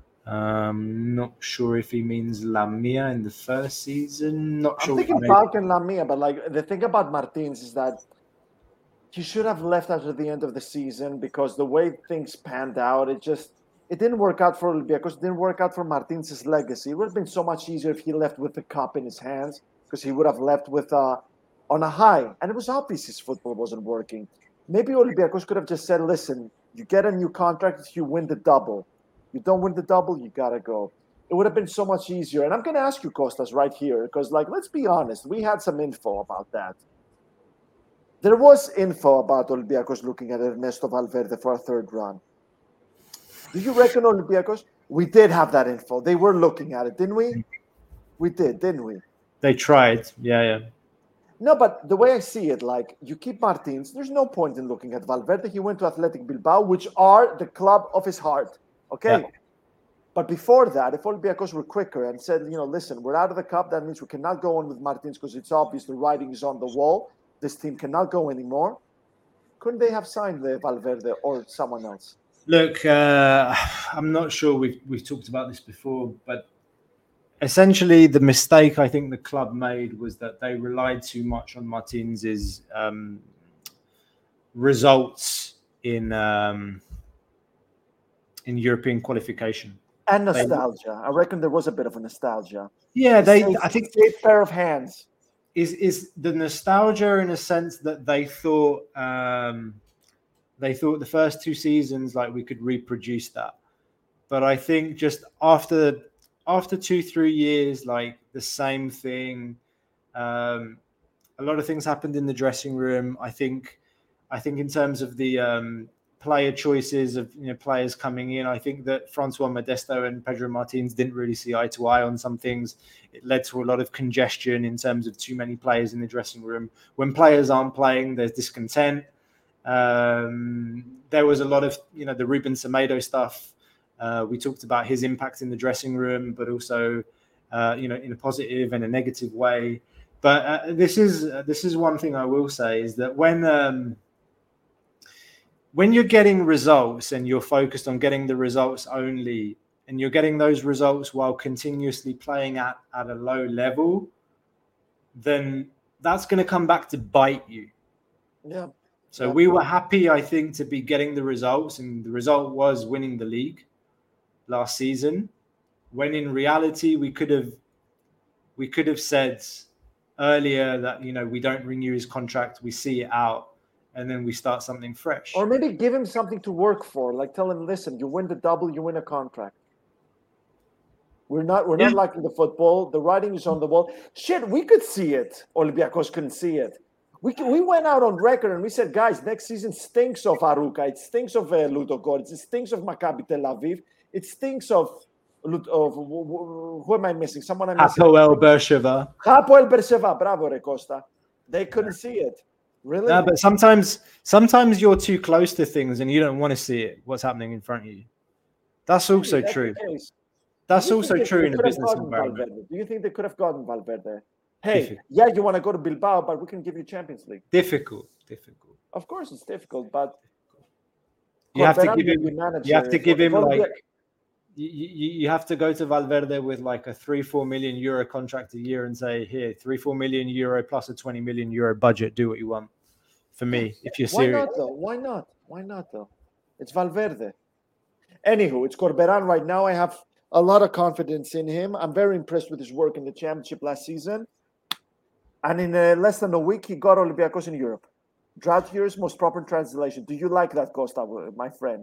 Not sure if he means Lamia in the first season. Not sure. I'm thinking Falk and Lamia, but the thing about Martins is that he should have left after the end of the season, because the way things panned out, it didn't work out for Olympiacos. It didn't work out for Martins' legacy. It would have been so much easier if he left with the cup in his hands, because he would have left with on a high. And it was obvious his football wasn't working. maybe Olympiacos could have just said, listen, you get a new contract if you win the double. You don't win the double, you got to go. It would have been so much easier. And I'm going to ask you, Kostas, right here, because, let's be honest. We had some info about that. There was info about Olympiacos looking at Ernesto Valverde for a third run. Do you reckon Olympiacos? We did have that info. They were looking at it, didn't we? We did, didn't we? They tried. Yeah. No, but the way I see it, you keep Martins, there's no point in looking at Valverde. He went to Athletic Bilbao, which are the club of his heart. Okay? Yeah. But before that, if Olympiacos were quicker and said, listen, we're out of the cup, that means we cannot go on with Martins because it's obvious the writing is on the wall. This team cannot go anymore. Couldn't they have signed the Valverde or someone else? Look, I'm not sure we've talked about this before, but essentially the mistake I think the club made was that they relied too much on Martins's results in European qualification. And nostalgia. I reckon there was a bit of a nostalgia. Yeah, I think a pair of hands. Is the nostalgia in a sense that they thought the first 2 seasons we could reproduce that, but I think just after 2-3 years the same thing, a lot of things happened in the dressing room. I think in terms of the player choices of players coming in, I think that Francois Modesto and Pedro Martins didn't really see eye to eye on some things. It led to a lot of congestion in terms of too many players in the dressing room. When players aren't playing, there's discontent. There was a lot of the Ruben Semedo stuff. We talked about his impact in the dressing room, but also in a positive and a negative way. But this is one thing I will say is that when you're getting results and you're focused on getting the results only, and you're getting those results while continuously playing at a low level, then that's going to come back to bite you. Yeah. So we were happy, I think, to be getting the results, and the result was winning the league last season, when in reality we could have said earlier that we don't renew his contract, we see it out, and then we start something fresh. Or maybe give him something to work for. Tell him, listen, you win the double, you win a contract. We're not liking the football. The writing is on the wall. Shit, we could see it. Olympiacos couldn't see it. We went out on record and we said, guys, next season stinks of Arouca. It stinks of Ludogorets. It stinks of Maccabi Tel Aviv. It stinks of who am I missing? Someone I'm missing. Hapoel Beersheva. Hapoel Beersheva. Bravo, Recosta. They couldn't see it. Really? No, but sometimes you're too close to things and you don't want to see it. What's happening in front of you? That's also true. That's also true in a business environment. Do you think they could have gotten Valverde? Hey, you want to go to Bilbao, but we can give you Champions League. Difficult. Of course, it's difficult, but you have to give him. You have to go to Valverde with a 3-4 million euro contract a year and say, here, 3-4 million euro plus a 20 million euro budget. Do what you want. For me, if you're serious. Why not though? It's Valverde. Anywho, it's Corberan right now. I have a lot of confidence in him. I'm very impressed with his work in the championship last season. And in less than a week, he got Olympiacos in Europe. Drought years, most proper translation. Do you like that, Costa, my friend?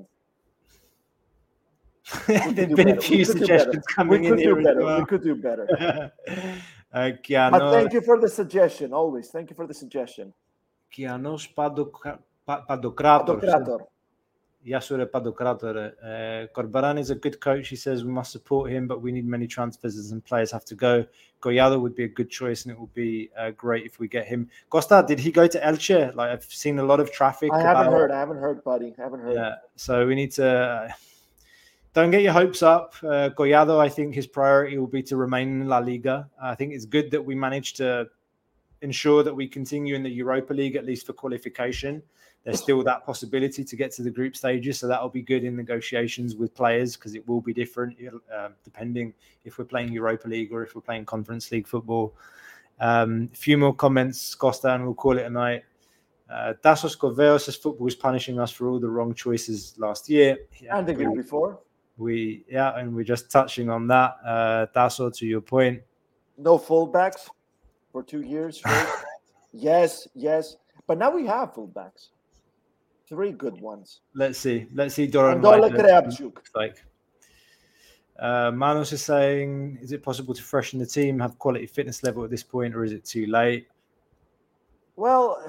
There've been a few suggestions coming in here. We could do better. But thank you for the suggestion, always. Thank you for the suggestion. Kianos Padokrator. Yasure Padokrator. Corberan is a good coach. He says we must support him, but we need many transfers and players have to go. Goyado would be a good choice, and it would be great if we get him. Costa, did he go to Elche? I've seen a lot of traffic. I haven't heard, buddy. I haven't heard. Yeah, so we need to... Don't get your hopes up. Goyado, I think his priority will be to remain in La Liga. I think it's good that we managed to ensure that we continue in the Europa League, at least for qualification. There's still that possibility to get to the group stages, so that'll be good in negotiations with players because it will be different depending if we're playing Europa League or if we're playing Conference League football. A few more comments, Costa, and we'll call it a night. Tassos Corveo says football is punishing us for all the wrong choices last year. And the year before. And we're just touching on that. Tasso, to your point. No fullbacks for 2 years. Yes. But now we have fullbacks. 3 good ones. Let's see. Doran Andole Kreapchuk. Like Manos is saying, is it possible to freshen the team, have quality fitness level at this point, or is it too late? Well,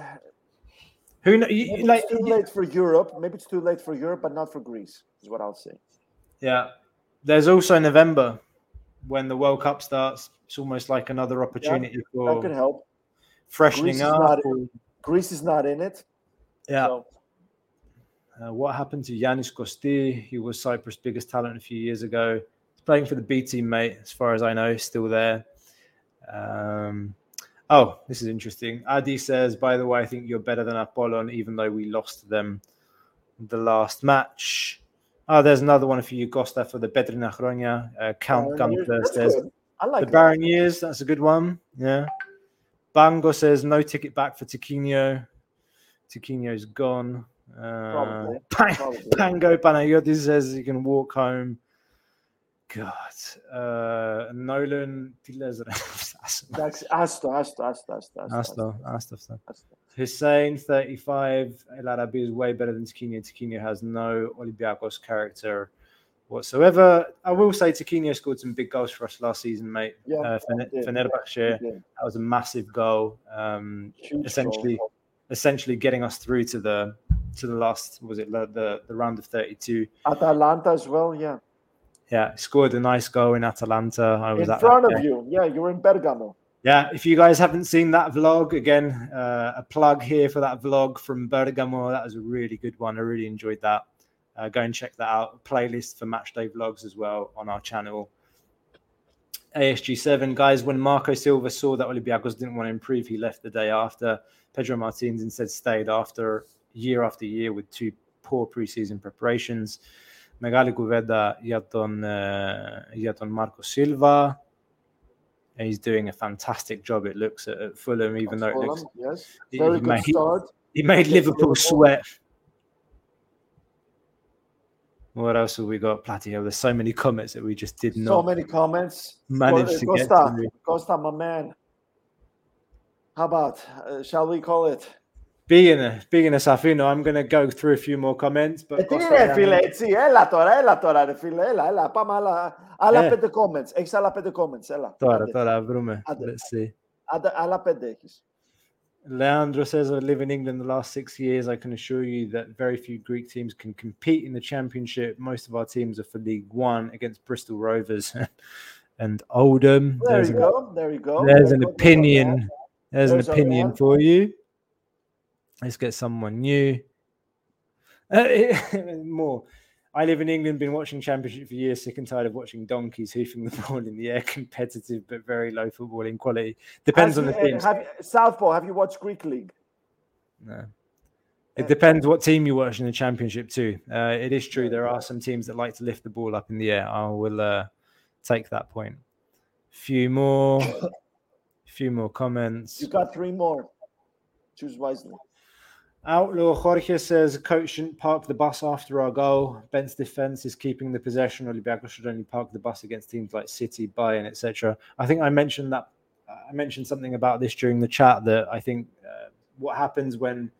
it's too late for Europe. Maybe it's too late for Europe, but not for Greece, is what I'll say. Yeah. There's also November when the World Cup starts. It's almost like another opportunity for that could help. Freshening up. Greece is not in it. Yeah. So. What happened to Yanis Kosti? He was Cyprus' biggest talent a few years ago. He's playing for the B team, mate, as far as I know, still there. This is interesting. Adi says, by the way, I think you're better than Apollon, even though we lost to them the last match. There's another one for you, Costa, for the Petrina Chronia. Count Gunther says, I like the Baron years. That's a good one. Yeah. Bango says, no ticket back for Tiquinho. Tiquinho's gone. Probably. Pango Panayotis says you can walk home. God. Nolan Hussein 35. El Arabi is way better than Tiquinho. Tiquinho has no Olympiacos character whatsoever. I will say Tiquinho scored some big goals for us last season, mate. Fenerbahce. That was a massive goal. Essentially getting us through to the last, was it the round of 32? Atalanta as well, yeah. Yeah, scored a nice goal in Atalanta. I was in front of you. Yeah, you were in Bergamo. Yeah, if you guys haven't seen that vlog, again, a plug here for that vlog from Bergamo. That was a really good one. I really enjoyed that. Go and check that out. A playlist for matchday vlogs as well on our channel. ASG7, guys, when Marco Silva saw that Olympiacos didn't want to improve, he left the day after. Pedro Martins instead stayed after year with 2 poor preseason preparations. Megali Kuveda για τον Marco Silva. And he's doing a fantastic job, it looks, at Fulham, even though it looks... Yes. Very good start. He made Liverpool sweat. What else have we got, Platio? There's so many comments that we just did not... So many comments. Manage to get through. Costa, my man. How about, shall we call it? Πήγαινε Σαφίνο. I'm going to go through a few more comments. But τι είναι φίλε, έτσι, έλα τώρα ρε φίλε, έλα, πάμε άλλα 5 comments. Έχεις άλλα 5 comments, έλα. Τώρα βρούμε. Let's see. Άλλα 5 έχεις. Leandro says, I live in England the last 6 years. I can assure you that very few Greek teams can compete in the Championship. Most of our teams are for League One against Bristol Rovers and Oldham. There you go. There's an opinion. There's an opinion for you. Let's get someone new. More. I live in England, been watching Championship for years, sick and tired of watching donkeys hoofing the ball in the air, competitive but very low footballing quality. Depends on the team. Southpaw, have you watched Greek League? No. It depends what team you watch in the Championship too. It is true there are some teams that like to lift the ball up in the air. I will take that point. Few more comments. You got 3 more. Choose wisely. Outlaw Jorge says, coach shouldn't park the bus after our goal. Bent's defense is keeping the possession. Olympiacos should only park the bus against teams like City, Bayern, etc. I think I mentioned that. I mentioned something about this during the chat, that I think what happens when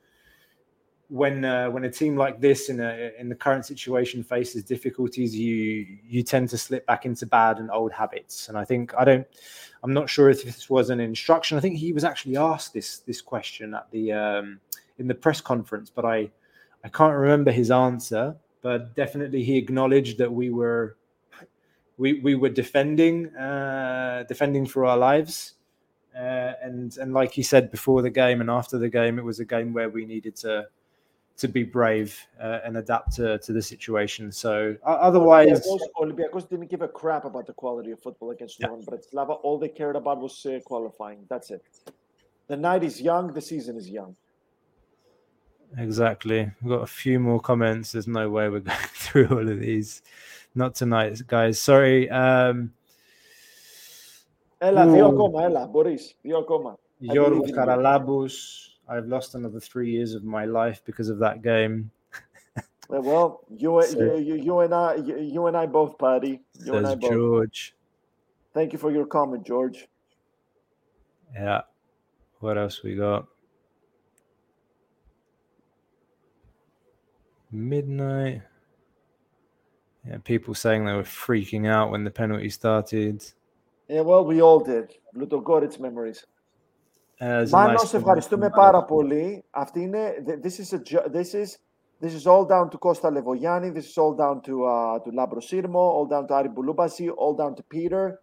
a team like this in the current situation faces difficulties, you tend to slip back into bad and old habits. And I think I'm not sure if this was an instruction. I think he was actually asked this question at the in the press conference, but I can't remember his answer. But definitely he acknowledged that we were defending for our lives, and like he said before the game and after the game, it was a game where we needed to be brave and adapt to the situation. So otherwise, Olympiacos didn't give a crap about the quality of football against Slovan Bratislava. All they cared about was qualifying. That's it. The night is young. The season is young. Exactly. We've got a few more comments. There's no way we're going through all of these. Not tonight, guys. Sorry. Έλα, 2 ακόμα. Έλα, μπορείς. 2 ακόμα. Γιώργος Καραλάμπους. I've lost another 3 years of my life because of that game. Well, you and I both, Paddy. You and I both. George. Thank you for your comment, George. Yeah. What else we got? midnight. Yeah, people saying they were freaking out when the penalty started. Yeah, well, we all did. Ludogorets memories. Μάνο, σε ευχαριστούμε πάρα πολύ. Αυτή είναι, this is all down to Costa Levogiani, this is all down to Labro Sirmo, all down to Ari Bouloubasi, all down to Peter.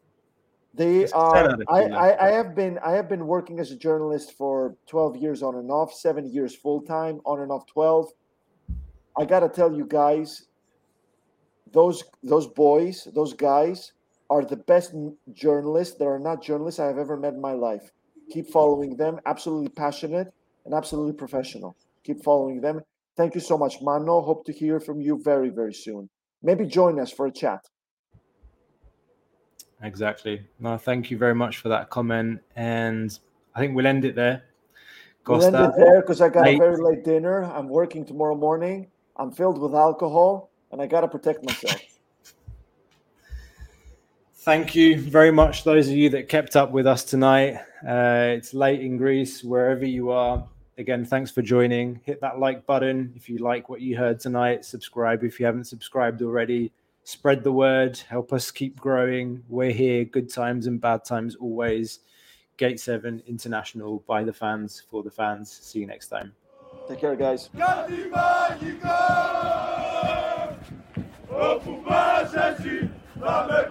I have been working as a journalist for 12 years on and off, 7 years full time, on and off 12. I gotta tell you guys, those boys, those guys are the best journalists that are not journalists I have ever met in my life. Keep following them. Absolutely passionate and absolutely professional. Keep following them. Thank you so much, Mano. Hope to hear from you very, very soon. Maybe join us for a chat. Exactly. No, thank you very much for that comment. And I think we'll end it there. We'll end it there because I got a very late dinner. I'm working tomorrow morning. I'm filled with alcohol and I got to protect myself. Thank you very much, those of you that kept up with us tonight. It's late in Greece, wherever you are. Again, thanks for joining. Hit that like button if you like what you heard tonight. Subscribe if you haven't subscribed already. Spread the word. Help us keep growing. We're here. Good times and bad times always. Gate 7 International, by the fans, for the fans. See you next time. Take care, guys. Όπου πας εσύ θα με